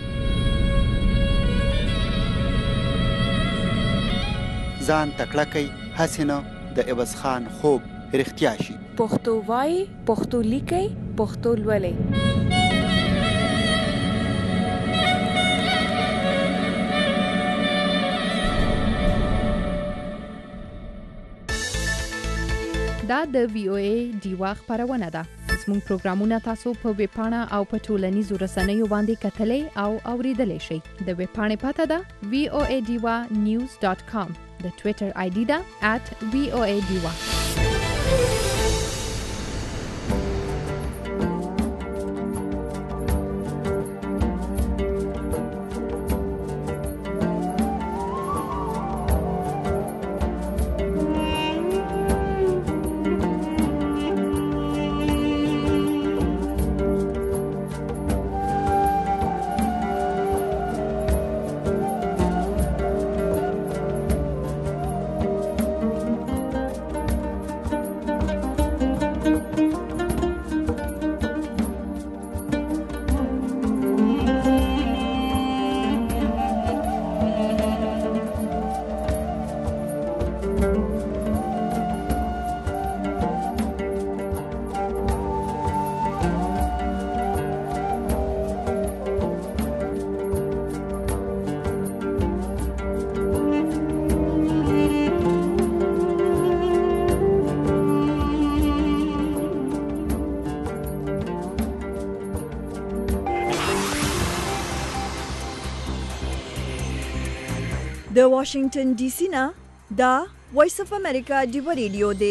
ځان تکړه کوي هسې نه د عوض خان خوب رښتیا شي پښتو وایي پښتو لیکي پښتو لولي دا د VOA ډیوا خبرونه ده زموږ پروګرامونه تاسو په ویب پاڼه او په ټولنیزو رسنیو باندې کتلای او اوریدلای شئ د ویب پاڼې پته ده voadiwa.news.com د ټوئیټر آی ډي ده @voadiwa د واشنگټن ډي سي نه دا وایس اف امریکا ډیو ریډیو دی.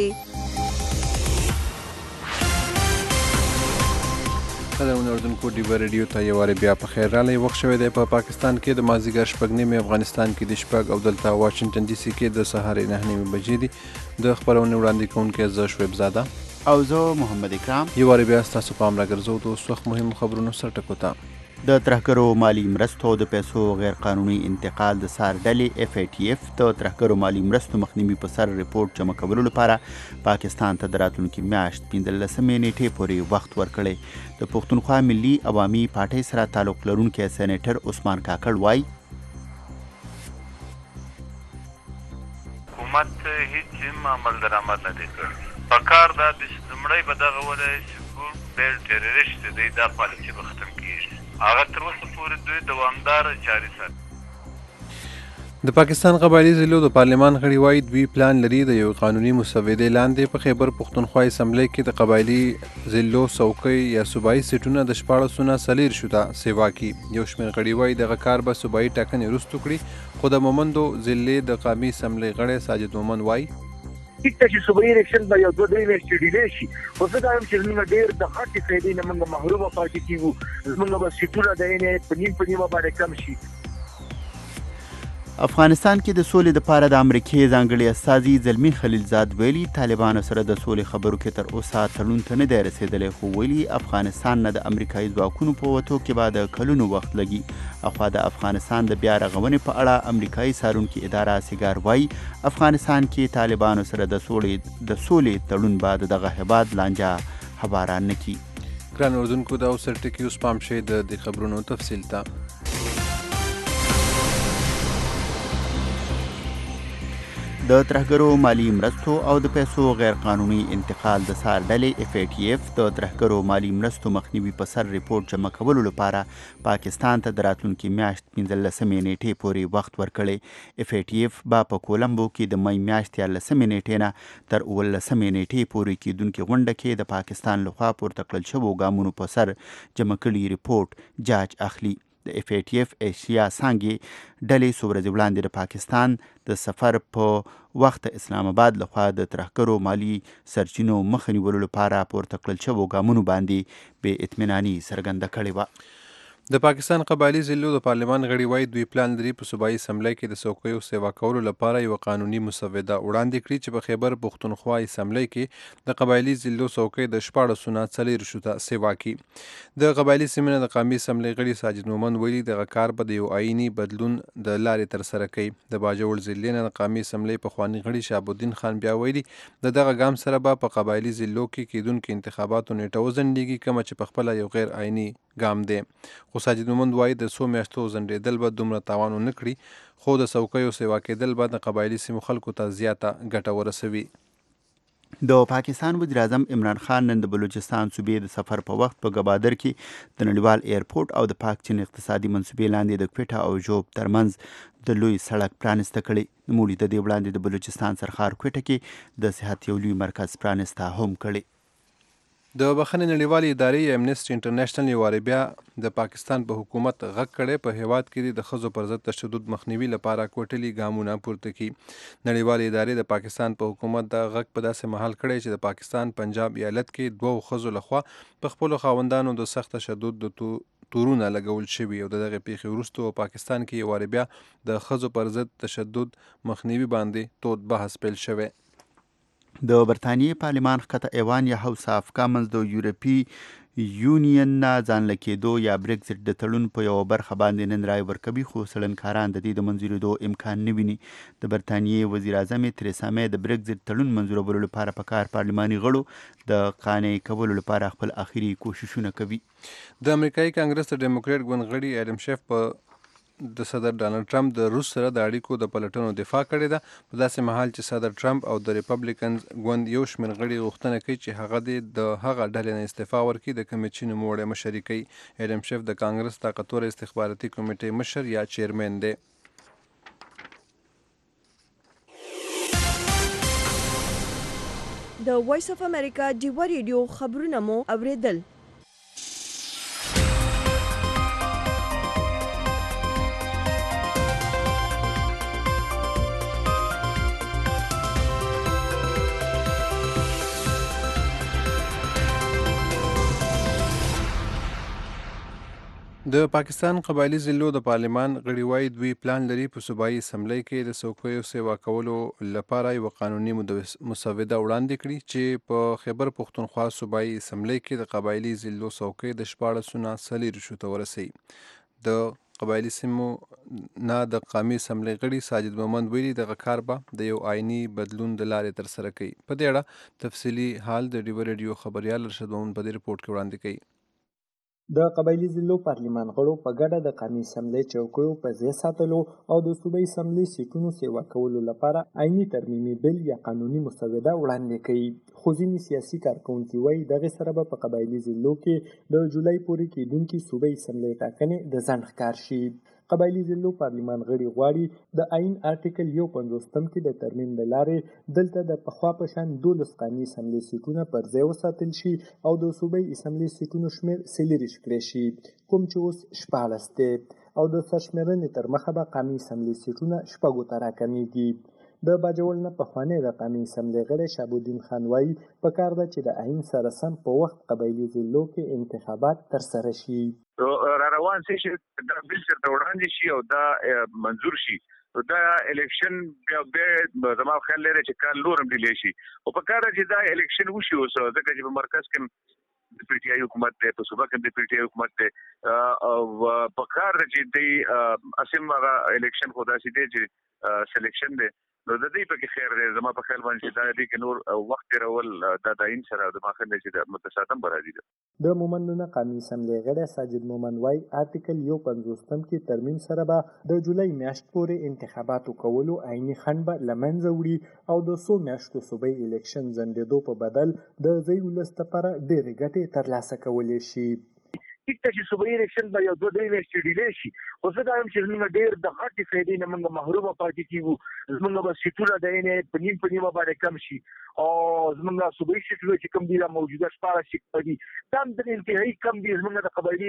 قدرمن اردوونکو ډیو ریډیو ته یو وار بیا په خیر راغلی. وخت شوی دی په پاکستان کې د مازدیګر 6:30 افغانستان کې د 6 او دلته واشنگټن ډي سي کې د سهار 9:30 بجې دي. د خبرونې وړاندې کوونکی زه شعیب زاده او زه محمد اکرام. یو وار بیا ستاسو پام راګرځو د اوس وخت مهم خبرونو سر ټکو ته. د ترهګرو مالی مرستو د پیسو غیر قانوني انتقال د سار ډلې FATF د ترهګرو مالی مرستو مخنیوي په سر ریپورت جمع کولو لپاره پاکستان ته د راتلونکي میاشت 15 نیټې پورې وخت ورکړی. د پښتونخوا ملي عوامي پارټۍ سره تعلق لرونکی سېنیټر عثمان کاکړ وایي حکومت هیڅ عمل درآمد نه دی کړی. په کار دا د لومړی به دغه ولی چې ګروپ بیل ټیرریسټ دی دا پالیسي به ختم کیږي. هغه تر اوسه پورې دوی دوامداره جاري ساتي. د پاکستان قبایلي ضلعو د پارلمان غړي وایي دوی پلان لري د یو قانوني مسودې لاندې په خیبر پښتونخوا اسمبلی کې د قبایلي ضلعو څوکۍ یا صوبایي سیټونه د 14 شو ته سیوا کړي. یو شمېر غړي وایي دغه کار به صوبایي ټاکنې وروسته کړي. خو د مومندو ضلعې د قامي اسمبلی غړی ساجد مومند وایي ټیک ته چې صوبایي الیکشن به یو 2-3 میاشتې ډیلې شي. خو زه دا وایم چې موږ ډېر د غټې فایدې نه موږ محرومه پاتې کېږو. زموږ به سیټونه د یعنې په نیمه باندې کم شي. افغانستان کې د سولې دپاره د امریکې ځانګړي استازي زلمي خلیلزاد ویلي طالبانو سره د سولې خبرو کې تر اوسه تړون ته نه دی رسېدلی. خو ویلي افغانستان نه د امریکایي ځواکونو په وتو کې به د کلونو وخت لګي. اخوا د افغانستان د بیا رغونې په اړه امریکایي څارونکي اداره سیګار وایي افغانستان کې طالبانو سره د سولې تړون به د دغه هېواد لانجه هواران نه کړي. ګران اردوونکو دا اوس ټکي اوس پام شئ د دې خبرونو تفصیل ته. د ترهګرو مالی مرستو او د پیسو غیر قانوني انتقال د سار ډلې FATF د ترهګرو مالی مرستو مخنیوي په سر ریپورت جمع کولو لپاره پاکستان ته د راتلونکي میاشت 15 نیټې پورې وخت ورکړی. FATF به په کولمبو کې د مې میاشتې 13 نیټې نه تر 19 نیټې پورې کېدونکې غونډه کې د پاکستان لخوا پورته کړل شوو ګامونو په سر جمع کړي ریپورت جاج اخلي. د FATF ایشیا څانګې ډلې څو ورځې وړاندې د پاکستان د سفر په وخت اسلام آباد لخوا د ترهګرو مالي سرچینو مخه نیولو لپاره پورته کړل شوو ګامونو باندې بې اطمیناني څرګنده کړې وه. د پاکستان قبایلي ضلعو د پارلمان غړي وایي دوی پلان لري په صوبایي اسمبلی کې د څوکیو سیوا کولو لپاره یو قانوني مسوده وړاندې کړي چې په خیبر پښتونخوا اسمبلی کې د قبایلي ضلعو څوکۍ د 14 شو ته سیوا کړي. د قبایلي سیمې نه د قامي اسمبلی غړي ساجد مومند ویلي دغه کار به د یو آئیني بدلون د لارې ترسره کوي. د باجوړ ضلعې نه د قامي اسمبلی پخواني غړي شهاب الدین خان بیا ویلي د دغه ګام سره به په قبایلي ضلعو کې کېدونکي انتخاباتو نیټه وځنډېږي کومه چې پخپله یو غیر آئیني ګام دی. خو ساجد مومند وایي د څو میاشتو ځنډېدل به دومره تاوان ونه کړي خو د څوکیو سیوا کېدل به د قبایلي سیمو خلکو ته زیاته ګټه ورسوي. د پاکستان وزیر اعظم عمران خان نن د بلوچستان صوبې د سفر په وخت په ګبادر کې د نړیوال ایرپورټ او د پاک چین اقتصادي منصوبې لاندې د کوټه او جوب ترمنځ د لوی سړک پرانسته کړی. نوموړي د دې وړاندې د بلوچستان سرخار کوټه کې د صحت یو لوی مرکز پرانسته هم کړی. د بخښنې نړیوالې ادارې امنیسټي انټرنیشنل یو وارې بیا د پاکستان په حکومت غږ کړی په هیواد کې د ښځو پر ضد تشدد مخنیوي لپاره کوټلي ګامونه پورته کړي. نړیوالې ادارې د پاکستان په حکومت د غږ په داسې مهال کړی چې د پاکستان پنجاب ایالت کې 2 ښځو لخوا په خپلو خاوندانو د سخت تشدد د تورونه لګول شوي او د دغې پیښې وروسته پاکستان کې یو وارې بیا د ښځو پر ضد تشدد مخنیوي باندې تود بحث پیل شوی. د برطانیې پارلمان ښکته ایوان یا هاوس آف کامنز د یورپي یونین نه ځان له کېدو یا بریکزټ د تړون په یوه برخه باندې نن رایې ورکوي خو څېړنکاران د دې د منظورېدو امکان نه ویني. د برطانیې وزیر اعظم تریسا مې د بریکزټ تړون منظورولو لپاره په کار پارلماني غړو د قانع کولو لپاره خپل اخري کوششونه کوي. د امریکایي کانګرس د ډیموکریټ ګوند غړي اډم شیف په د صدر ډانلډ ټرمپ د روس سره د اړیکو د پلټنو دفاع کړې ده په داسې مهال چې صدر ټرمپ او د ریپبلیکنز ګوند یو شمېر غړي غوښتنه کوي چې هغه د هغه ډلې نه استعفا ورکړي د کومې چې نوموړی مشري کوي. اډم شیف د کانګرس طاقتور استخباراتي کمیټې مشر یا چیرمن دی. د وایس اف امریکا ډیو ریډیو خبرونه مو اوریدل. د پاکستان قبایلی ضلعو د پارلمان غړي وایي دوی پلان لري په صوبایي اسمبلی کې د څوکیو سیوا کولو لپاره یوه قانوني مسوده وړاندې کړي چې په خیبر پښتونخوا صوبایي اسمبلی کې د قبایلی ضلعو څوکۍ د 1440 ته ورسوي. د قبایلی سیمو نه د قومي اسمبلی غړي ساجد محمد ویلي دغه کار به د یو آئینی بدلون د لارې ترسره کوي. په دې اړه تفصیلي حال د ډیو ریډیو خبریال ارشد محمد په دې رپورټ کې وړاندې کوي. د قبایلی ضلعو پارلمان غړو په ګډه د قومي اسمبلی چوکیو په ځای ساتلو او د صوبایي اسمبلی سیټونو سیوا کولو لپاره عیني ترمیمي بل یا قانوني مسوده وړاندې کړي. خو ځینې سیاسي کارکوونکي وایي دغې سره به په قبایلي ضلعو کې د جولای پورې کېدونکي صوبایي اسمبلی ټاکنې د ځنډ ښکار شي. قبایلي ضلعو پارلمان غړي غواړي د آئین آرټیکل 51 کې د ترمیم د لارې دلته د پخوا په شان 12 قومي اسمبلی سیټونه پر ځای وساتل شي او د صوبایي اسمبلی سیټونو شمېر 40 کړی شي، کوم چې اوس 14 دی او د سرشمېرنې تر مخه به قومي اسمبلی سیټونه 6 ته راکمیږي. د باجوړ نه پخوانی د قومي اسمبلی غړی شهابالدین خان وایي پکار ده چې د آئین سره سم په وخت قبایلي ضلعو کې انتخابات ترسره شي. را روان شي دا بل چرته وړاندې شي او دا منظور شي دا الیکشن به زما خیال لري چې کال نورم ډیلی شي او په کار چې دا الیکشن وشي اوس ځکه چې په مرکز کې د پی ټی آی حکومت ته په صوبه کې د پی ټی آی حکومت ته او په کار چې د اسیم هغه الیکشن خدا سي دي چې سلیکشن دی نو د دې په کې خیر دی زما په خیال باندې دا دی کې نور وخت تیرول د داین سره د ماخه نه چې د متصادم برابري ده. د مومندونه قومي اسمبلی غړی ساجد مومند وایي آرټیکل 51 کې ترمیم سره به د جولای میاشت پورې انتخاباتو کولو عیني خنډ به له منځه وړي او د څو میاشتو صوبایي الیکشن ځنډېدو په بدل د ځای ولس لپاره ډېرې ګټې ترلاسه کولی شي. ټیک ته چې صوبایي الیکشن به یو 2 میاشتې ډیلی شي خو زه دا یم چې موږ ډېر د غټې فایدې نه موږ محرومه پاتې کېږو. زموږ به سیټونه د یعنې په نیم باندې کم شي او زموږ صوبایي سیټونه چې کوم دي دا موجوده 14 سیټ دي دا هم د انتهایي کم دي. زموږ د قبایلي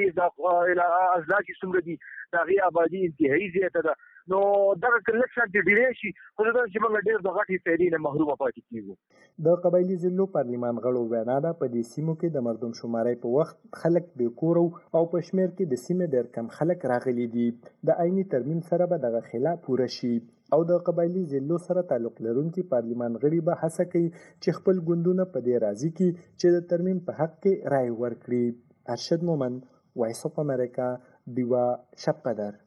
اضلاع چې څومره دي د هغې آبادي انتهایي زیاته ده نو دغه کلک شانتې ډیلی شي خو زه دا چې موږ ډېر د غټې فایدې نه محرومه پاتې کېږو. د قبایلي ضلعو پارلمان غړو وینا ده په دې سیمو کې د مردم شمارۍ په وخت خلک بې کوره او په شمېر کې د سیمې ډېر کم خلک راغلي دي. د عیني ترمیم سره به دغه خلا پوره شي او د قبایلي ضلعو سره تعلق لرونکي پارلمان غړي به هڅه کوي چې خپل ګوندونه په دې راضي کړي چې د ترمیم په حق کې رایې ورکړي. ارشد مومند، وایس اف امریکا، ډیوا شبقدر.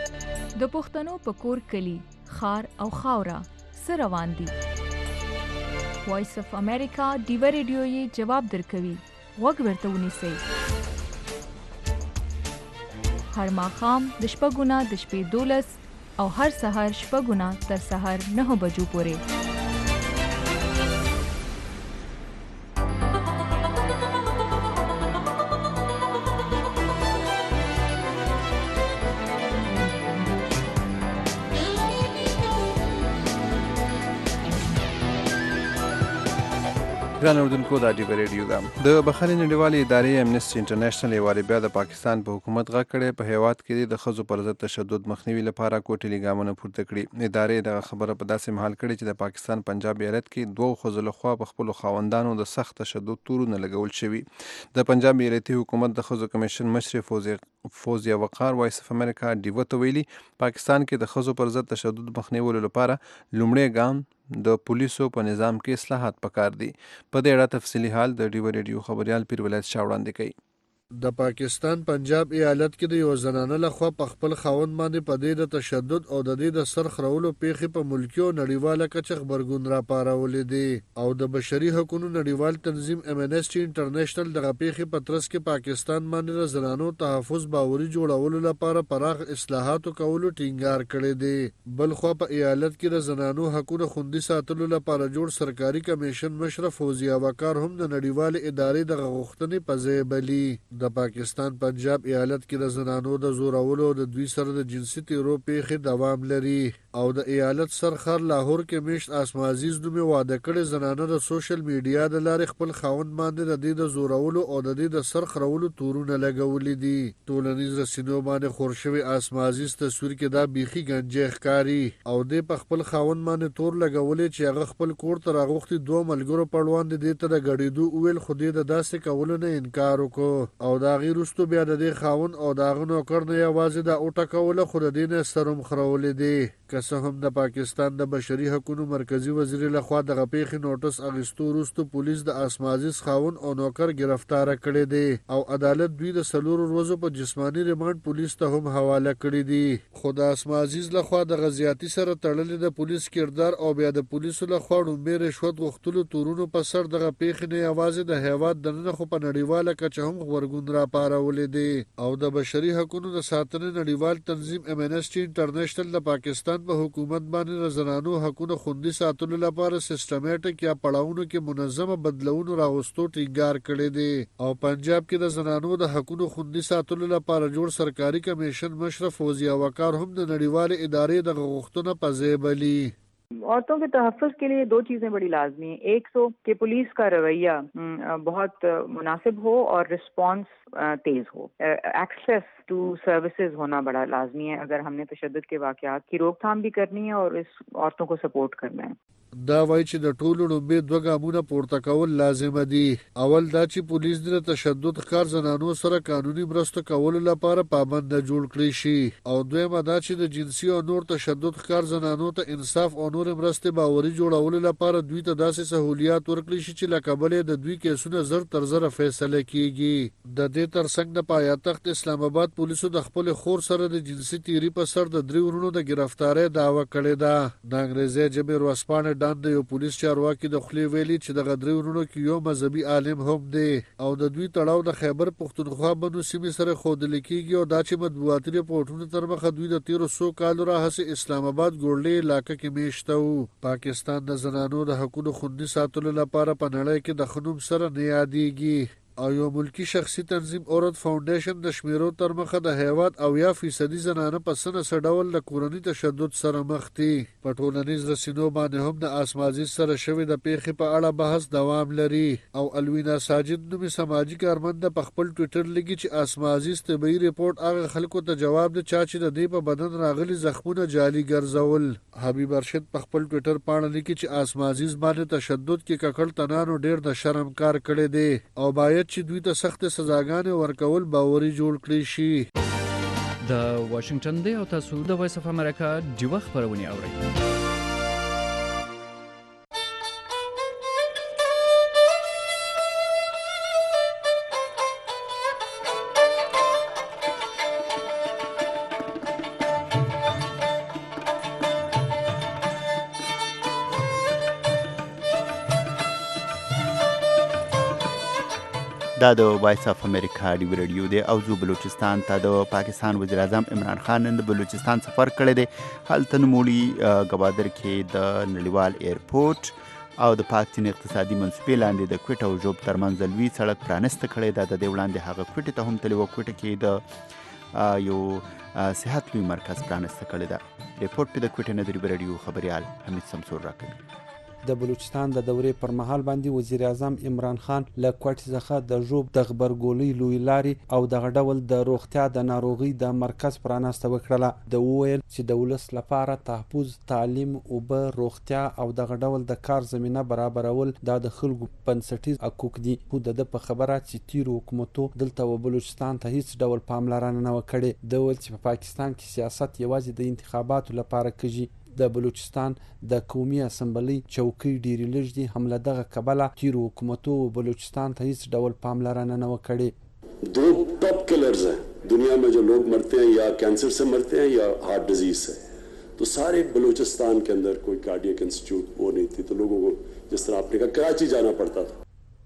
د پښتنو په کور کلی خار او خاوره سره روان دي. وایس اف امریکا ډیوا ریډیو یې جواب درکوي. غوږ ورته ونیسئ. هر ماښام د شپږو نه د شپې 12 او هر سهار شپږو نه تر سهار 9 بجو پورې. ګران اردوونکو دا ډیو ریډیو ده. د بخاري نړیوالې ادارې امنیسټي انټرنیشنل یې وارې بیا د پاکستان په حکومت غږ کړی په هیواد کې د ښځو پر ضد تشدد مخنیوي لپاره کوټلي ګامونه پورته کړي. ادارې دغه خبره په داسې مهال کړې چې د پاکستان پنجاب ایالت کې 2 ښځو لخوا په خپلو خاوندانو د سخت تشدد تورونه لګول شوي. د پنجاب ایالتي حکومت د ښځو کمیشن مشرې فوزیه وقار وایس اف امریکا ډیو ته ویلي پاکستان کې د ښځو پر ضد تشدد مخنیولو لپاره لومړی ګام د پولیسو په نظام کې اصلاحات پکار دي. په دې اړه تفصیلي حال د ډیو ریډیو خبریال پیر ولایت شاه وړاندې کوي. د پاکستان پنجاب ایالت کې د یو زنانه لخوا په خپل خاوند باندې په دې د تشدد او د دې د سر خرولو پیښې په ملکي او نړیواله کچه خبرګون راپارولې دي او د بشري حقوقو نړیوال تنظیم امنیسټي انټرنیشنل دغه پیښې په ترڅ کې پاکستان باندې د زنانو تحفظ باوري جوړولو لپاره پراخ اصلاحاتو کولو ټینګار کړی دی. بل خو په ایالت کې د زنانو حقوقو خوندي ساتلو لپاره جوړ سرکاري کمیشن مشر فوزیه وقار هم د نړیوال ادارې د غوښتنې په ځای بلی. د پاکستان پنجاب ایالت کې د زنانو د زورولو د دوی سره د جنسي تیرو پیښې دوام لري او د ایالت سرخر لاهور کې میشت اسما عزیز نومي واده کړې زنانه د سوشل میډیا د لارې خپل خاوند باندې د دې د زورولو او د دې د سر خرولو تورونه لګولې دي. ټولنیز رسنیو باندې خور شوی اسما عزیز تصویر کې دا بیخي گنجې ښکاري او د په خپل خاوند باندې تور لګولې چې هغه خپل کور ته راغوښتي 2 ملګرو پړوان دي ته د غړېدو ویل خو دې د داسې کولو نه انکار وکړ او دا غیر وروسته بیا د دې خاوند او د هغه نوکر نه یوازې دا وټکوله خو د دې نه سرم خرولې دی. که څه هم د پاکستان د بشري حقوقو مرکزی وزیر لخوا دغه پیښې نوټس اخیستو وروسته پولیس د اسمازیز خاوند او نوکر گرفتار کړی دی او عدالت دوی د 4 ورځو په جسمانی ریماند پولیس ته هم حواله کړی دی. خو د اسمازیز لخوا د غزیاتی سره تړلې د پولیس کردار او بیا د پولیسو لخوا ډومبې رشوت غوښتلو تورونو په سر دغه پیښې نه یوازې د هیواد دننه خو په نړیواله کچه هم غبرګون راپارولې دی او د بشري حقوقو د ساتنې نړیوال تنظیم امنسټي انټرنیشنل د پاکستان په حکومت باندې د زنانو حقوقو خوندي ساتلو لپاره سیستماتیک یا پړاوونو کې منظمه بدلون راوستو ټینګار کړی دی او پنجاب کې د زنانو د حقوقو خوندي ساتلو لپاره جوړ سرکاري کمیشن مشرف فوزیه وقار هم د نړیوال ادارې د غوښتنو په ځای بلی. औरतों के तहफ़्फ़ुज़ के लिए 2 चीज़ें बड़ी लाजमी हैं. एक तो कि पुलिस का रवैया बहुत मुनासिब हो और रिस्पॉन्स तेज़ हो. एक्सेस टू सर्विसेज होना बड़ा लाजमी है अगर हमने तशद्दुद के वाक़यात की रोकथाम भी करनी है और इस औरतों को सपोर्ट करना है. دا وایي چې د ټولو لومبې 2 ګامونه پورته کول لازمه دي. اول دا چې پولیس د تشدد ښکار زنانو سره قانوني مرسته کولو لپاره پابند جوړ کړي شي او دویمه دا چې د جنسي او نور تشدد ښکار زنانو ته انصاف او نور مرسته باوري جوړولو لپاره دوی ته داسې سہولیات ورکړي شي چې لکه بلې د دوی کیسونه زر تر زر فیصله کیږي. د دې ترڅنګ د پایتخت اسلام آباد پولیسو د خپل خور سره د جنسي تیری په سر د 3 ورونو د گرفتاری دعوه کړې ده. د انګریزي ژبې ورسپانه د یو پولیس چارواکي د خلی ویلي چې د غدري ورونو کې یو مذهبي عالم هم دی او د دوی تړاو د خیبر پختونخوا بنو سیمې سره خودل کېږي او دا چې مطبوعاتي رپورټونو تر مخه دوی د 1300 کالو راهیسې اسلام آباد ګورلې علاقې کې میشته وو. پاکستان د زنانو د حقوقو خوندي ساتلو لپاره په نړۍ کې د خنوم سره نه یادېږي او یو ملکی شخصي تنظیم اورد فاونډیشن د شمیرو تر مخه د هیواد او 10% زنانه په سنه سډول د کورنۍ تشدد سره مخ دي. په ټولنیز رسنیو باندې هم د اسمازیز سره شوی د پیښې په اړه بحث دوام لري او الوینا ساجد نومي سماجی کارمند په خپل ټوئیټر لګي چې اسمازیز طبي ریپورت هغه خلکو ته جواب دی چې د دې په بدن راغلي زخمونه جعلي ګرځول. حبیب ارشد په خپل ټوئیټر باندې لیکي چې اسمازیز باندې تشدد کې ککړ تنانو ډیر د شرم کار کړی دی او باید چې دوی ته سخت سزاګانې ورکول باوري جوړ کړی شي. د واشنگټن دی او تاسو د وایس اف امریکا ډیوه خبرونه اورئ. دا د وایس اف امریکا ډیو رادیو دی او زو بلوچستان ته د پاکستان وزیر اعظم عمران خان نن د بلوچستان سفر کړی دی. هلته نوموړي ګوادر کې د نړیوال ایرپورټ او د پاک چین اقتصادي منصوبې لاندې د کوټ او ژوب ترمنځ لوی سړک پرانسته کړی دی. د دې وړاندې هغه کوټې ته هم تللی و. کوټه کې د یو صحت لوی مرکز پرانسته کړی دی. ریپورټ په د کوټې نه د ډیو رادیو خبريال حمید سمسور راکوي. د بلوچستان د دورې پر مهال باندې وزیر اعظم عمران خان له کوټ څخه د ژوب د خبرګولۍ لوی لاري او دغه ډول د روغتیا د ناروغي د مرکز پرانسته وکړه. د وویل چې د ولس لپاره تحفظ، تعلیم، اوبه، روغتیا او دغه ډول د کار زمينه برابرول د خلکو بنسټیز حقوق دي. خو د په خبره چې تیر حکومتو دلته و بلوچستان ته هیڅ ډول پاملرنه نه وکړي. د ول چې په پاکستان کې سیاست یوازې د انتخاباتو لپاره کېږي. د بلوچستان د قومي اسمبلی چوکۍ ډیری لږ دي. هم له دغه کبله تیر حکومتو بلوچستان ته هیڅ ډول پاملرنه نه وکړي. 2 टॉप किलर्स हैं दुनिया में जो लोग मरते हैं या कैंसर से मरते हैं या हार्ट डिजीज से, तो सारे बलूचिस्तान के अंदर कोई कार्डियक इंस्टीट्यूट वो नहीं थी, तो लोगों को जिस तरह आपने कहा कराची जाना पड़ता था.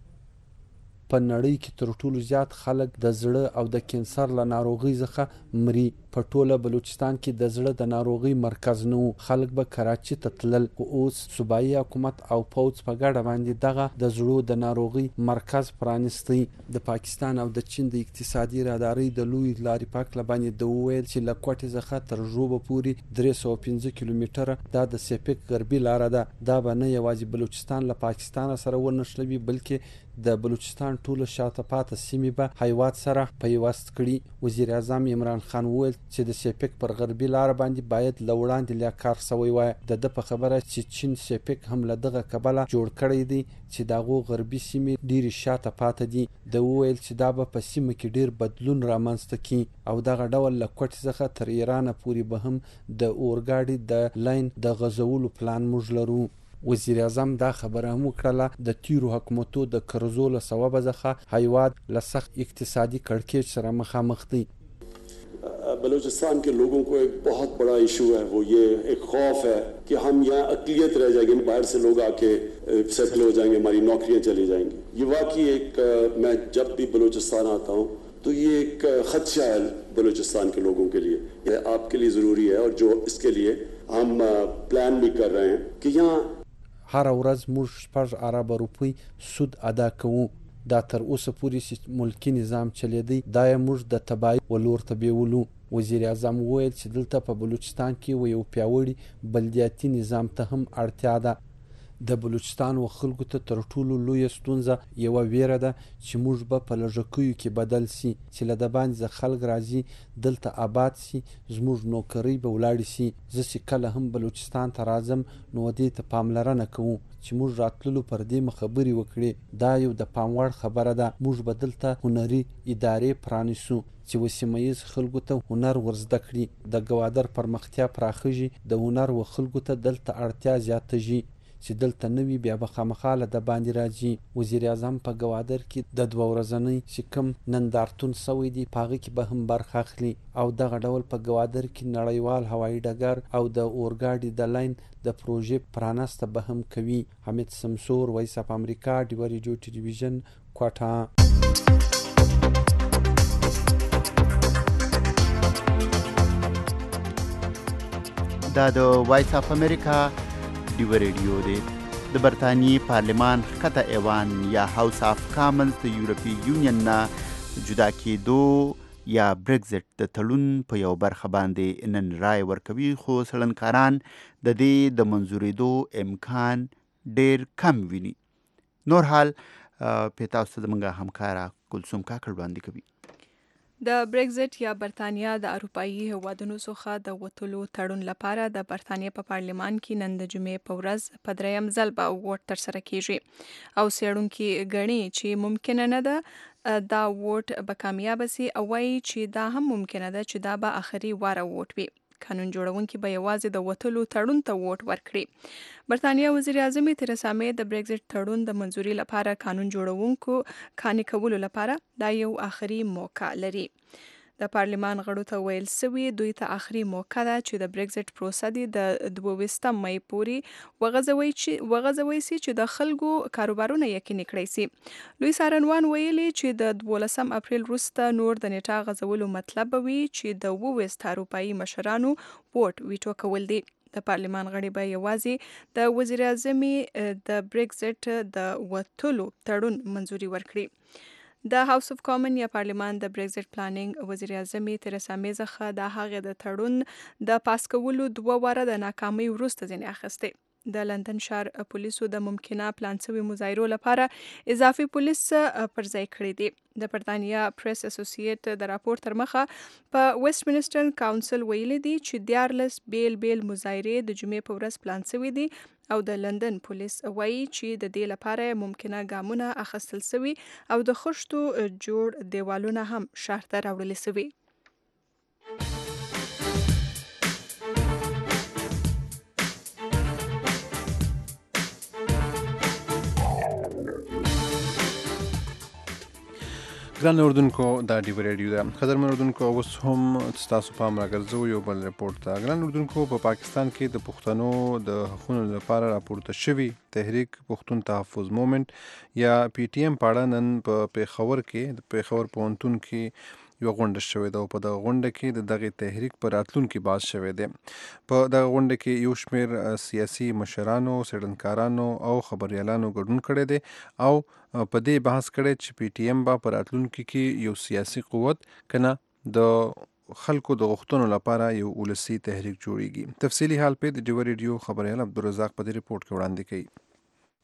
په نړۍ کې تر ټولو زیات خلک د زړه او د کینسر له ناروغۍ څخه مري. په ټوله بلوچستان کې د زړه د ناروغۍ مرکز نه و. خلک به کراچي ته تلل. خو اوس صوبایي حکومت او پوځ په ګډه باندې دغه د زړه د ناروغۍ مرکز پرانستی. د پاکستان او د چین د اقتصادي رادارۍ د لوی لارې پاک لبانې د وویل چې له کوټې څخه تر ژوبه پورې 315 کیلومتره دا د سپیک غربي لاره ده. دا به نه یوازې بلوچستان له پاکستان سره ونښلوي بلکې د بلوچستان ټول شاته پاته سیمې به هیواد سره پیوست کړي. وزیر اعظم عمران خان وویل چې د سیپک پر غربي لار باندې باید له وړاندې لیا کار سوی وای. د په خبره چې چین سیپک هم له دغه کبله جوړ کړی دی چې دغه غربي سیمې ډېری شاته پاتې دي. د وویل چې دا به په سیمه کې ډېر بدلون رامنځته کړي او دغه ډول له کوټ څخه تر ایران پورې به هم د اورګاډي د لاین د غځولو پلان موږ لرو. وزیر اعظم دا خبره هم وکړله د تیرو حکومتو د قرضو له سببه څخه هیواد له سخت اقتصادي کړکېچ سره مخامخ دی. बलूचिस्तान के लोगों को एक बहुत बड़ा इशू है, वो ये एक खौफ है कि हम यहाँ अक़लियत रह जाएंगे, बाहर से लोग आके सेटल हो जाएंगे, हमारी नौकरियाँ चली जाएंगी. ये वाकई एक, मैं जब भी बलूचिस्तान आता हूँ तो ये एक खदशा है बलूचिस्तान के लोगों के लिए. ये आपके लिए ज़रूरी है और जो इसके लिए हम प्लान भी कर रहे हैं कि यहाँ هر ورځ موږ 6 ارب روپۍ سود ادا کوو. دا تر اوسه پورې چې ملکی نظام چلیدی دا موږ د تباہی ولور ته بیولو. وزیر اعظم وویل چې دلته په بلوچستان کې یو پیاوړي بلدیاتي نظام ته هم اړتیا ده. د بلوچستان و خلکو ته تر ټولو لویه ستونزه یوه ویره ده چې موږ به په لږکیو کې بدل سي چې له د باندې خلک راځي دلته آباد سي زموږ نوکرۍ به ولاړې سي. زه چې کله هم بلوچستان ته راځم نو دې ته پاملرنه کوو چې موږ راتللو پر دې خبرې وکړي. دا یو د پام وړ خبره ده. موږ به دلته هنري ادارې پرانیسو چې وسیمایز خلکو ته هنر ورزده کړي. د ګوادر پرمختیا پراخیږي، د هنر و خلکو ته دلته اړتیا زیاتېږي چې دلته نوی بیا به خامخاله د باندې راځي. وزیر اعظم په ګوادر کې د 2 ورځنۍ چې کوم نندارتون سوی دی په هغه کې به هم برخه اخلي او دغه ډول په ګوادر کې نړیوال هوایي ډګر او د اورګاډي د لاین د پروژې پرانسته به هم کوي. حمید سمسور، وایس اف امریکا، ډیو ریډیو ټلویزیون، کوټه. دا د وایس اف امریکا ډیو ریډیو دی. د برطانیې پارلمان ښکته ایوان یا هاوس اف کامنز د یورپي یونین نه جدا کېدو یا برگزټ د تړون په یو برخه باندې نن رای ورکوي، خو څېړنکاران د دې د منظورېدو امکان ډېر کم ویني. نور حال په تاسو ته زموږ همکاره کلثوم کاکړ وړاندې کوي. د برگزټ یا برتانیا د اروپایي هیوادونو څخه د وتلو تړون لپاره د برتانیا په پارلمان کې نن د جمعې په ورځ په 3م ځل به ووټ ترسره کیږي او څېړونکي ګڼي چې ممکنه نه ده دا ووټ به کامیاب سي او وایي چې دا هم ممکنه ده چې دا به آخري واره ووټ وي. قانون جوړونکي به یوازې د وتلو تړون ته ووټ ورکړي. برتانیا وزیر اعظم تریسا مې د برگزټ تړون د منځوري لپاره قانون جوړونکو قانع کولو لپاره دا یو آخري موقع لري. د پارلمان غړو ته ویل سوي دوی ته آخري موقع ده چې د برگزټ پروسه دی د 22 مې پورې وغځوي سي چې د خلکو کاروبارونه یقیني کړی سي. لوی سارنوان ویلي چې د 12 اپریل وروسته نور د نیټه غځولو مطلب وي چې د 22 اروپایي مشرانو ووټ ویټو کول دي. د پارلمان غړي به یوازې د وزیر اعظم د برگزټ د وتلو تړون منځوري ورکړي. د هاوس اف کامن یا پارلمان د برگزټ پلانینګ وزیر اعظم تریسا مې څخه د هغې د تړون د پاس کولو 2 واره د ناکامۍ وروسته ځینې اخیستې. د لندن ښار پولیسو د ممکنه پلان شوي مظاهرو لپاره اضافي پولیس پر ځای کړي دي. د برتانیا پریس اسوسییټ د راپور تر مخه په ویسټمنسټر کاونسل ویلي دي چې 14 بیل مظاهرې د جمعې په ورځ پلان شوي دي او د لندن پولیس وایي چې د دې لپاره ممکنه ګامونه اخیستل شوي او د خښتو جوړ دیوالونه هم ښار ته راوړل شوي. ګران اردوونکو دا ډیو ریډیو ده. قدرمن اردوونکو اوس هم ستاسو پام راګرځوو یو بل رپورټ ته. ګران اردوونکو په پاکستان کې د پښتنو د حقوقو لپاره راپورته شوی تحریک پښتون تحفظ مومنت یا پی ټی ایم په اړه نن په پیښور کې د پیښور پوهنتون کې یو غونډه شوې ده او په دغه غونډه کې د دغه تحریک پر راتلونکي بحث شوی دی. په دغه غونډه کې یو شمېر سیاسي مشرانو، څېړنکارانو او خبریالانو ګډون کړی دی او په دې بحث کړی چې پی ټی ایم به په راتلونکي کې یو سیاسي قوت کنه د خلکو د غوښتنو لپاره یو ولسي تحریک جوړیږي. تفصیلی حال په د ډیو ریډیو خبریال عبدالرزاق په دې رپورټ کې وړاندې کوي.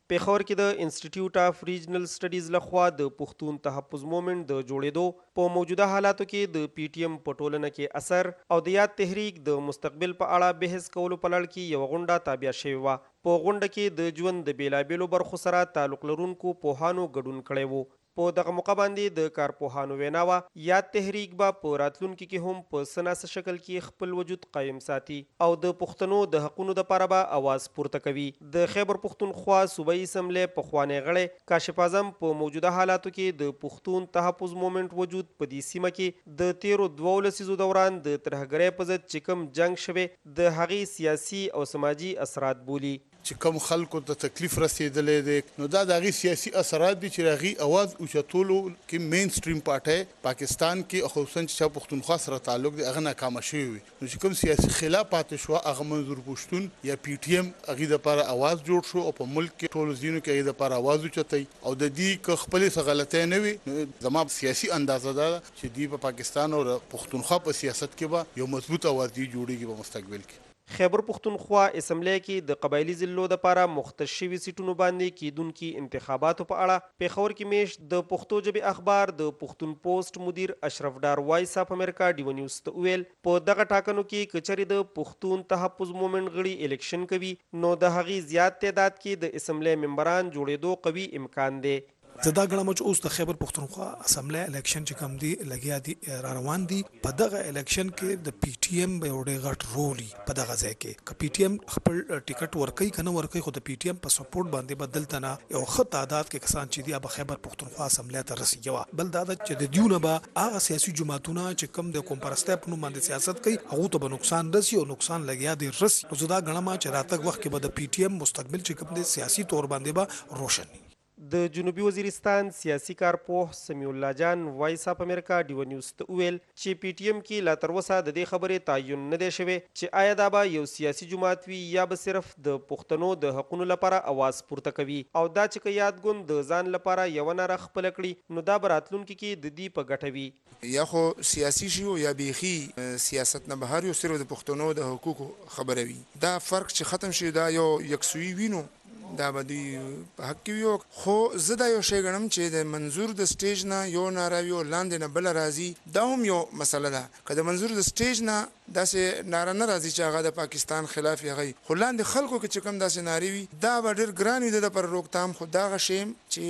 پیښور کې د انسټیټیوټ اف ریجنل سټډیز لخوا د پښتون تحفظ مومنت د جوړېدو په موجوده حالاتو کې د پی ټی ایم په ټولنه کې اثر او د یاد تحریک د مستقبل په اړه بحث کولو په لړ کې یو غونډه تابع شوې وه. په غونډه کې د ژوند د بیلابیلو برخو سره تعلق لرونکو پوهانو ګډون کړی و. په دغه موقع باندې د کارپوهانو وینا وه یاد تحریک به په راتلونکي کې هم په څه ناسه شکل کې خپل وجود قایم ساتي او د پښتنو د حقونو دپاره به اواز پورته کوي. د خیبر پښتونخوا صوبایي اسمبلی پخوانی غړی کاشف اعظم په موجوده حالاتو کې د پښتون تحفظ مومنت وجود په دې سیمه کې د تیرو 12 لسیزو دوران د ترهګرۍ په ضد چې کوم جنګ شوی د هغې سیاسي او سماجي اثرات بولي. چې کوم خلکو ته تکلیف رسیدلی دی نو دا د هغې سیاسي اثرات دي چې د هغې اواز اوچتولو کې مین سټریم پارټۍ پاکستان کې خصوصا چې چا پښتونخوا سره تعلق دی هغه ناکامه شوی وي. نو چې کوم سیاسي خلاف پاتې شوه هغه منظور پښتون یا پی ټي ایم هغې دپاره اواز جوړ شو او په ملک کې ټولو ځینو کې هغې دپاره اواز اوچتی او د دې که خپلې څه غلطۍ نه وي نو زما سیاسي اندازه دا ده چې دوی په پاکستان او د پښتونخوا په سیاست کې به یو مضبوط اواز دوی جوړېږي په مستقبل کې. خیبر پښتونخوا اسمبلی کې د قبایلي ضلعو دپاره مختص شوي سیټونو باندې کیدونکي انتخاباتو په اړه پیښور کې میشت د پښتو ژبې اخبار د پښتون پوسټ مدیر اشرف ډار وایس اف امریکا ډیو نیوز ته وویل په دغه ټاکنو کې که چېرې د پښتون تحفظ مومنت غړي الیکشن کوي نو د هغې زیات تعداد کې د اسمبلی ممبران جوړېدو قوي امکان دی. زه دا ګڼم چې اوس د خیبر پښتونخوا اسمبلی الیکشن چې کوم دی لګیا دي را روان دي په دغه الیکشن کې د پی ټی ایم یو ډېر غټ رول په دغه ځای کې که پی ټی ایم خپل ټیکټ ورکوي که نه ورکوي خو د پی ټی ایم په سپورټ باندې به دلته نه یو ښه تعداد کې کسان چې دي به خیبر پښتونخوا اسمبلی ته رسېږي. بل دا ده چې د دیونه به هغه سیاسي جماعتونه چې کوم د قوم پرستی په نوم باندې سیاست کوي هغو ته به نقصان رسي او نقصان لګیا دی رسي. نو زه دا ګڼم چې راتګ وخت کې به د پی ټی ایم مستقبل چې کوم دی سیاسي طور باندې به روشن وي. د جنوبي وزیرستان سیاسي کارپوه سمیع الله جان وایس اف امریکا ډیو نیوز ته وویل چې پی ټی ایم کې لا تر اوسه د دې خبرې تعین نه دی شوی چې آیا دا به یو سیاسي جماعت وي یا به صرف د پښتنو د حقونو لپاره اواز پورته کوي او دا چې که یادګوند د ځان لپاره یوه ناره خپله کړي نو دا به راتلونکي کې د دې په ګټه وي. یا خو سیاسي شي یا بیخي سیاست نه بهر یو صرف د پښتنو د حقوقو خبره وي. دا فرق چې ختم شي دا یو یکسوي وینو دا به دوی په حق کې وي. خو زه دا یو شی ګڼم چې د منظور د سټیج نه یو ناره وي او لاندې نه بله راځي دا هم یو مسله ده. که د منظور د سټیج نه داسې ناره نه راځي چې هغه د پاکستان خلاف وي هغه خو لاندې خلکو کې چې کوم داسې نارې وي دا به ډېر ګران وي د دپاره روکتام. خو دغه شی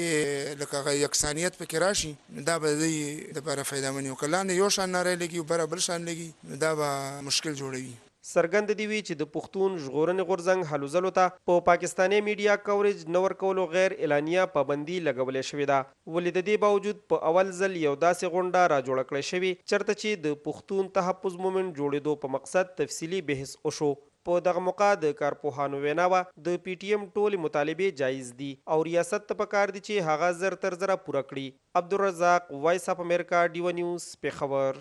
چې لکه هغه یکسانیت پکې راشي دا به د دوی دپاره فایدهمن وي. که لاندې یو شان ناره لګي او بره بل شان لګي دا به مشکل جوړوي. څرګنده دي وي چې د پښتون ژغورنې غورځنګ هلو ځلو ته په پاکستاني میډیا کوریج نه ورکولو غیر اعلانیه پابندي لګولې شوې ده. ولې د دې باوجود په اول ځل یو داسې غونډه را جوړه کړې شوې چېرته چې د پښتون تحفظ مومنت جوړېدو په مقصد تفصیلي بحث وشو. په دغه موقع د کارپوهانو وینا وه د پی ټی ایم ټولې مطالبې جایز دي او ریاست ته پکار دي چې هغه زر تر زره پوره کړي. عبدالرزاق وایس اف امریکا ډیو نیوز پیښور.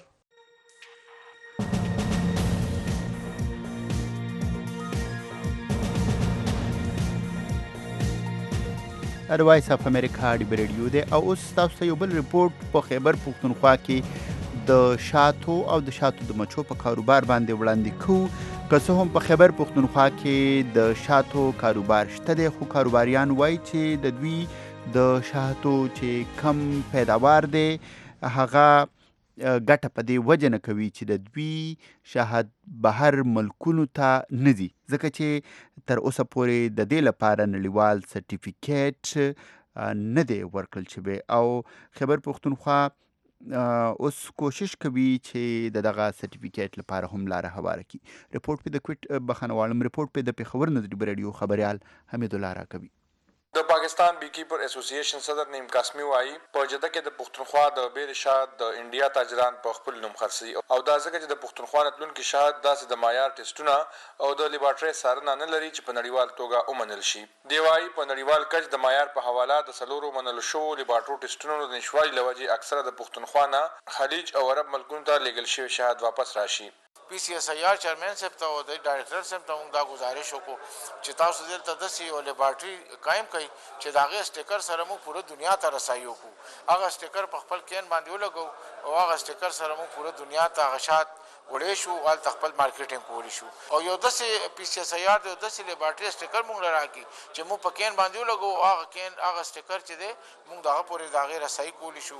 وایس اف امریکا ډیو ریډیو دی او اوس تاسو ته یو بل ریپورټ په خیبر پښتونخوا کې د شاتو او د شاتو د مچو په کاروبار باندې وړاندې کوو. که څه هم په خیبر پښتونخوا کې د شاتو کاروبار شته دی خو کاروباریان وایي چې د دوی د شاتو چې کم پیداوار دی هغه ګټه په دې وجه نه کوي چې د دوی شهد بهر ملکونو ته نه ځي ځکه چې تر اوسه پورې د دې لپاره نړیوال سرټیفیکیټ نه دی ورکړل شوی او خیبر پښتونخوا اوس کوشش کوي چې دغه سرټیفیکیټ لپاره هم لاره هواره کړي. رپورټ په د کویټ بخښنه غواړم رپورټ په د پېښور نه د ډیو ریډیو خبریال حمید الله راکوي. د پاکستان بی کیپر اسوسییشن صدر نیم قاسمی وایي په جده کې د پښتونخوا د بیر شهد د انډیا تاجران په خپل نوم خرڅي او دا ځکه چې د پښتونخوا راتلونکي شهد داسې د معیار ټیسټونه او د لیبارټرۍ څارنه نه لري چې په نړیوال توګه ومنل شي. دی وایي په نړیوال کچ د معیار په حواله د څلورو منلو شوو لیبارټرو ټیسټونو د نشوالي له وجې اکثره د پښتونخوا نه خلیج او عرب ملکونو ته لیږل شوي شهد واپس راشي. پی سی ایس آئی آر چیرمین صاحب ته او د ډایرکټر صاحب ته موږ دا گزارش وکړو چې تاسو دلته داسې یو لیبارټري قایم کړئ چې د هغې سټیکر سره موږ پوره دنیا ته رسایي وکړو. هغه سټیکر په خپل کین باندې ولګو او هغه سټیکر سره موږ پوره دنیا ته هغه شات وړې شو ول خپل مارکیټینګ کولی شو او یو داسې پی سی اس ای آر د داسې لیبارټری سټیکر مونږ لراکي چې مونږ په کین باندې لګو هغه سټیکر چې دی مونږ دغه پورې دغه رسای کولی شو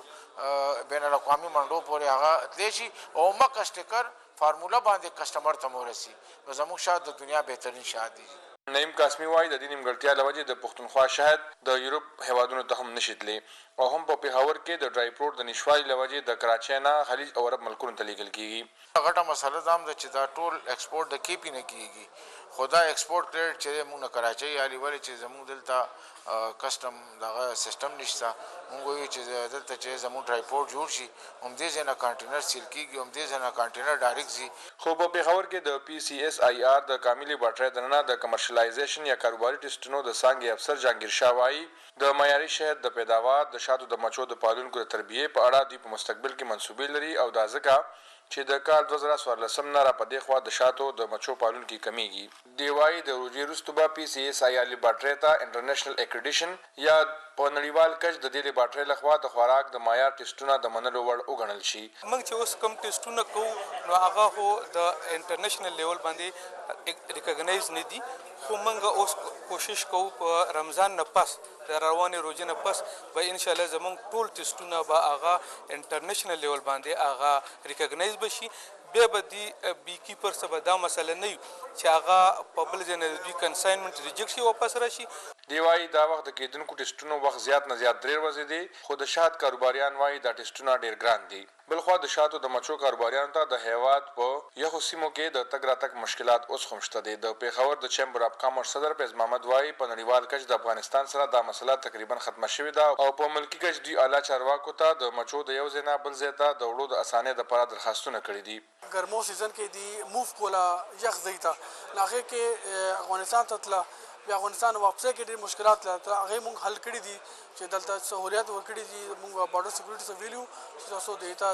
بین الاقوامي منډو پورې هغه تلی شي او مکه سټیکر فارمولا باندې کسٹمر ته مورسي نو زموږ شاید د دنیا بهترین شاید دي. نعیم قاسمی وایي د دې نیمګړتیا له وجې د پښتونخوا شاهد د یورپ هیوادونو ته هم نشي تللی او هم په پیښور کې د ډرای فروټ د نشوالي له وجې د کراچۍ نه خلیج او عرب ملکونو ته لیږل کېږي. غټه مسله دا هم ده چې دا ټول ایکسپورټ د کې پی نه کېږي خو دا ایکسپورټ کریډ چې موږ نه کراچۍ یالي ولې چې زموږ دلته کسټم دغه سیستم نشته موږ وایو چې دلته چې زموږ ډرای فروټ جوړ شي همدې ځای نه کانټینر سیل کېږي همدې ځای نه کانټینر ډایرکټ ځي. خو په پیښور کې د پی سی اس آی آر د کاملي باټرۍ دننه د کمرشلایزیشن یا کاروباري ټیسټونو د څانګې افسر جهانګیر شاه وایي د معیاري شهد د پیداوار د شاتو د مچو د پالونکو د تربیې په اړه دوی په مستقبل کې منصوبې لري او دا ځکه چې د کال 2014 نه را پدې خوا د شاتو د مچو پالونکي کمیږي. دی وایي د روزي وروسته به پی سی اس آی آر لیبارټرۍ ته انټرنیشنل اکریډیشن یا په نړیوال کچ د دې لیبارټرۍ لخوا د خوراک د معیار ټیسټونه د منلو وړ وګڼل شي. موږ چې اوس کوم ټیسټونه کوو نو هغه خو د انټرنیشنل لیول باندې ریکګنایز نه دي خو موږ اوس کوشش کوو په رمضان نه پس د روانې روزې نه پس به ان شاء الله زموږ ټول ټیسټونه به هغه انټرنیشنل لیول باندې هغه ریکګنایز بشي. بیا به دی بی کیپر څه به دا مسله نه وي چې هغه په بل ځای نه د دوی کنساینمنټ ریجیکټ شي واپس راشي. دی وایي دا وخت د کېدونکو ټیسټونو وخت زیات نه زیات 3 ورځې دی خو د شات کاروباریان وایي دا ټیسټونه ډېر ګران دي. بلخوا د شاتو د مچو کاروباریانو ته د هیواد په یخو سیمو کې د تګ راتګ مشکلات اوس هم شته دي. د پیښور د چیمبر اف کامرس صدر فیض محمد وایي په نړیوال کچ د افغانستان سره دا مسله تقریبا ختمه شوې ده او په ملکي کچ دوی اعلی چارواکو ته د مچو د یو ځای نه بل ځای ته د وړو د اسانۍ دپاره درخواستونه کړي دي. ګرمو سیزن کې دی موف کولا یخ ځای ته هغې کې افغانستان ته تله بیا افغانستان واپسۍ کې ډېر مشکلات لري هغې موږ حل کړي دي چې دلته سهولیات ورکړي دي. موږ بارډر سکیورټي ته ویلي وو چې تاسو دیتا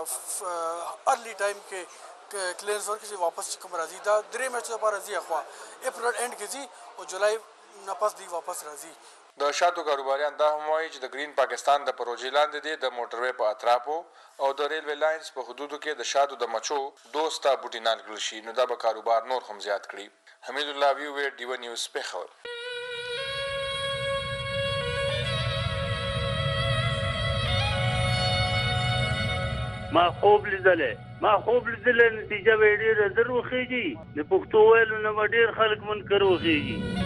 ته ارلی ټایم کې کلینس ورکړي چې واپس چې کوم راځي دا 3 میاشتو لپاره ځي اخوا اپریل اینډ کې ځي او جولای نه پس دی واپس راځي. د شاتو کاروباریان دا هم وایي چې د گرین پاکستان د پروژې لاندې دی د موټروي په اطرافو او د ریلوے لاینز په حدودو کې د شاتو د مچو دوستا بوټي نال کړل شي نو دا به کاروبار نور هم زیات کړي. حمید الله ویو ډیو نیوز پیښور. ما خوب لیدلې نتیجه به ډېره در وخیږي د پښتو ویلو نه به ډېر خلک منکر وخیږي.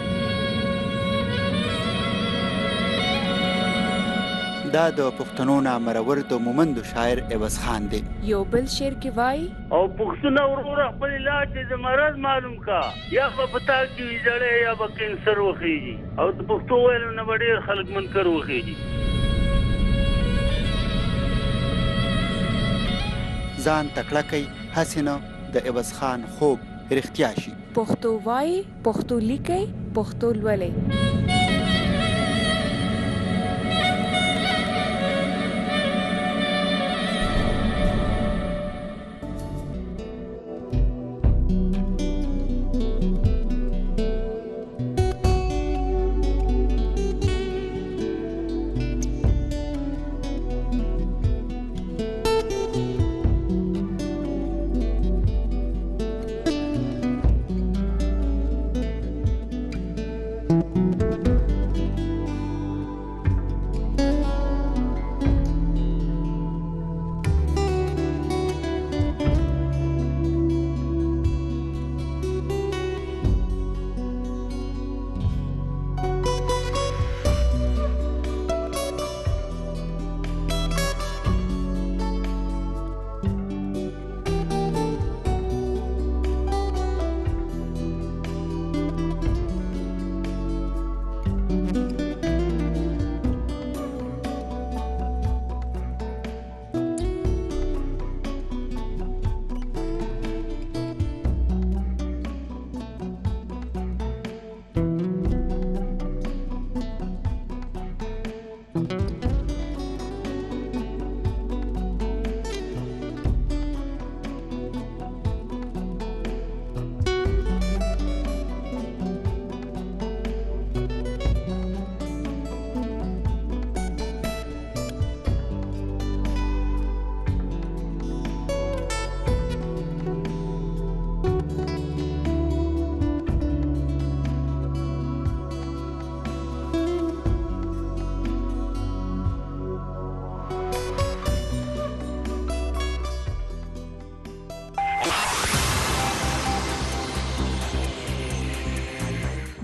دا د پښتنو نامرور د مومندو شاعر عوض خان دی. یو بل شعر کې وایي او پښتونه وروره خپل علاج د مرض معلوم کا یا په پتا کې جړې یا په کینسر وخیږي او د پښتو ویلو نه ډېر خلک منکر وخیږي. ځان تکړه کوي هسې نه د عوض خان خوب رښتیا شي. پښتو وایي پښتو لیکئ پښتو لولئ.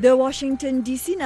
د واشنگټن ډي سي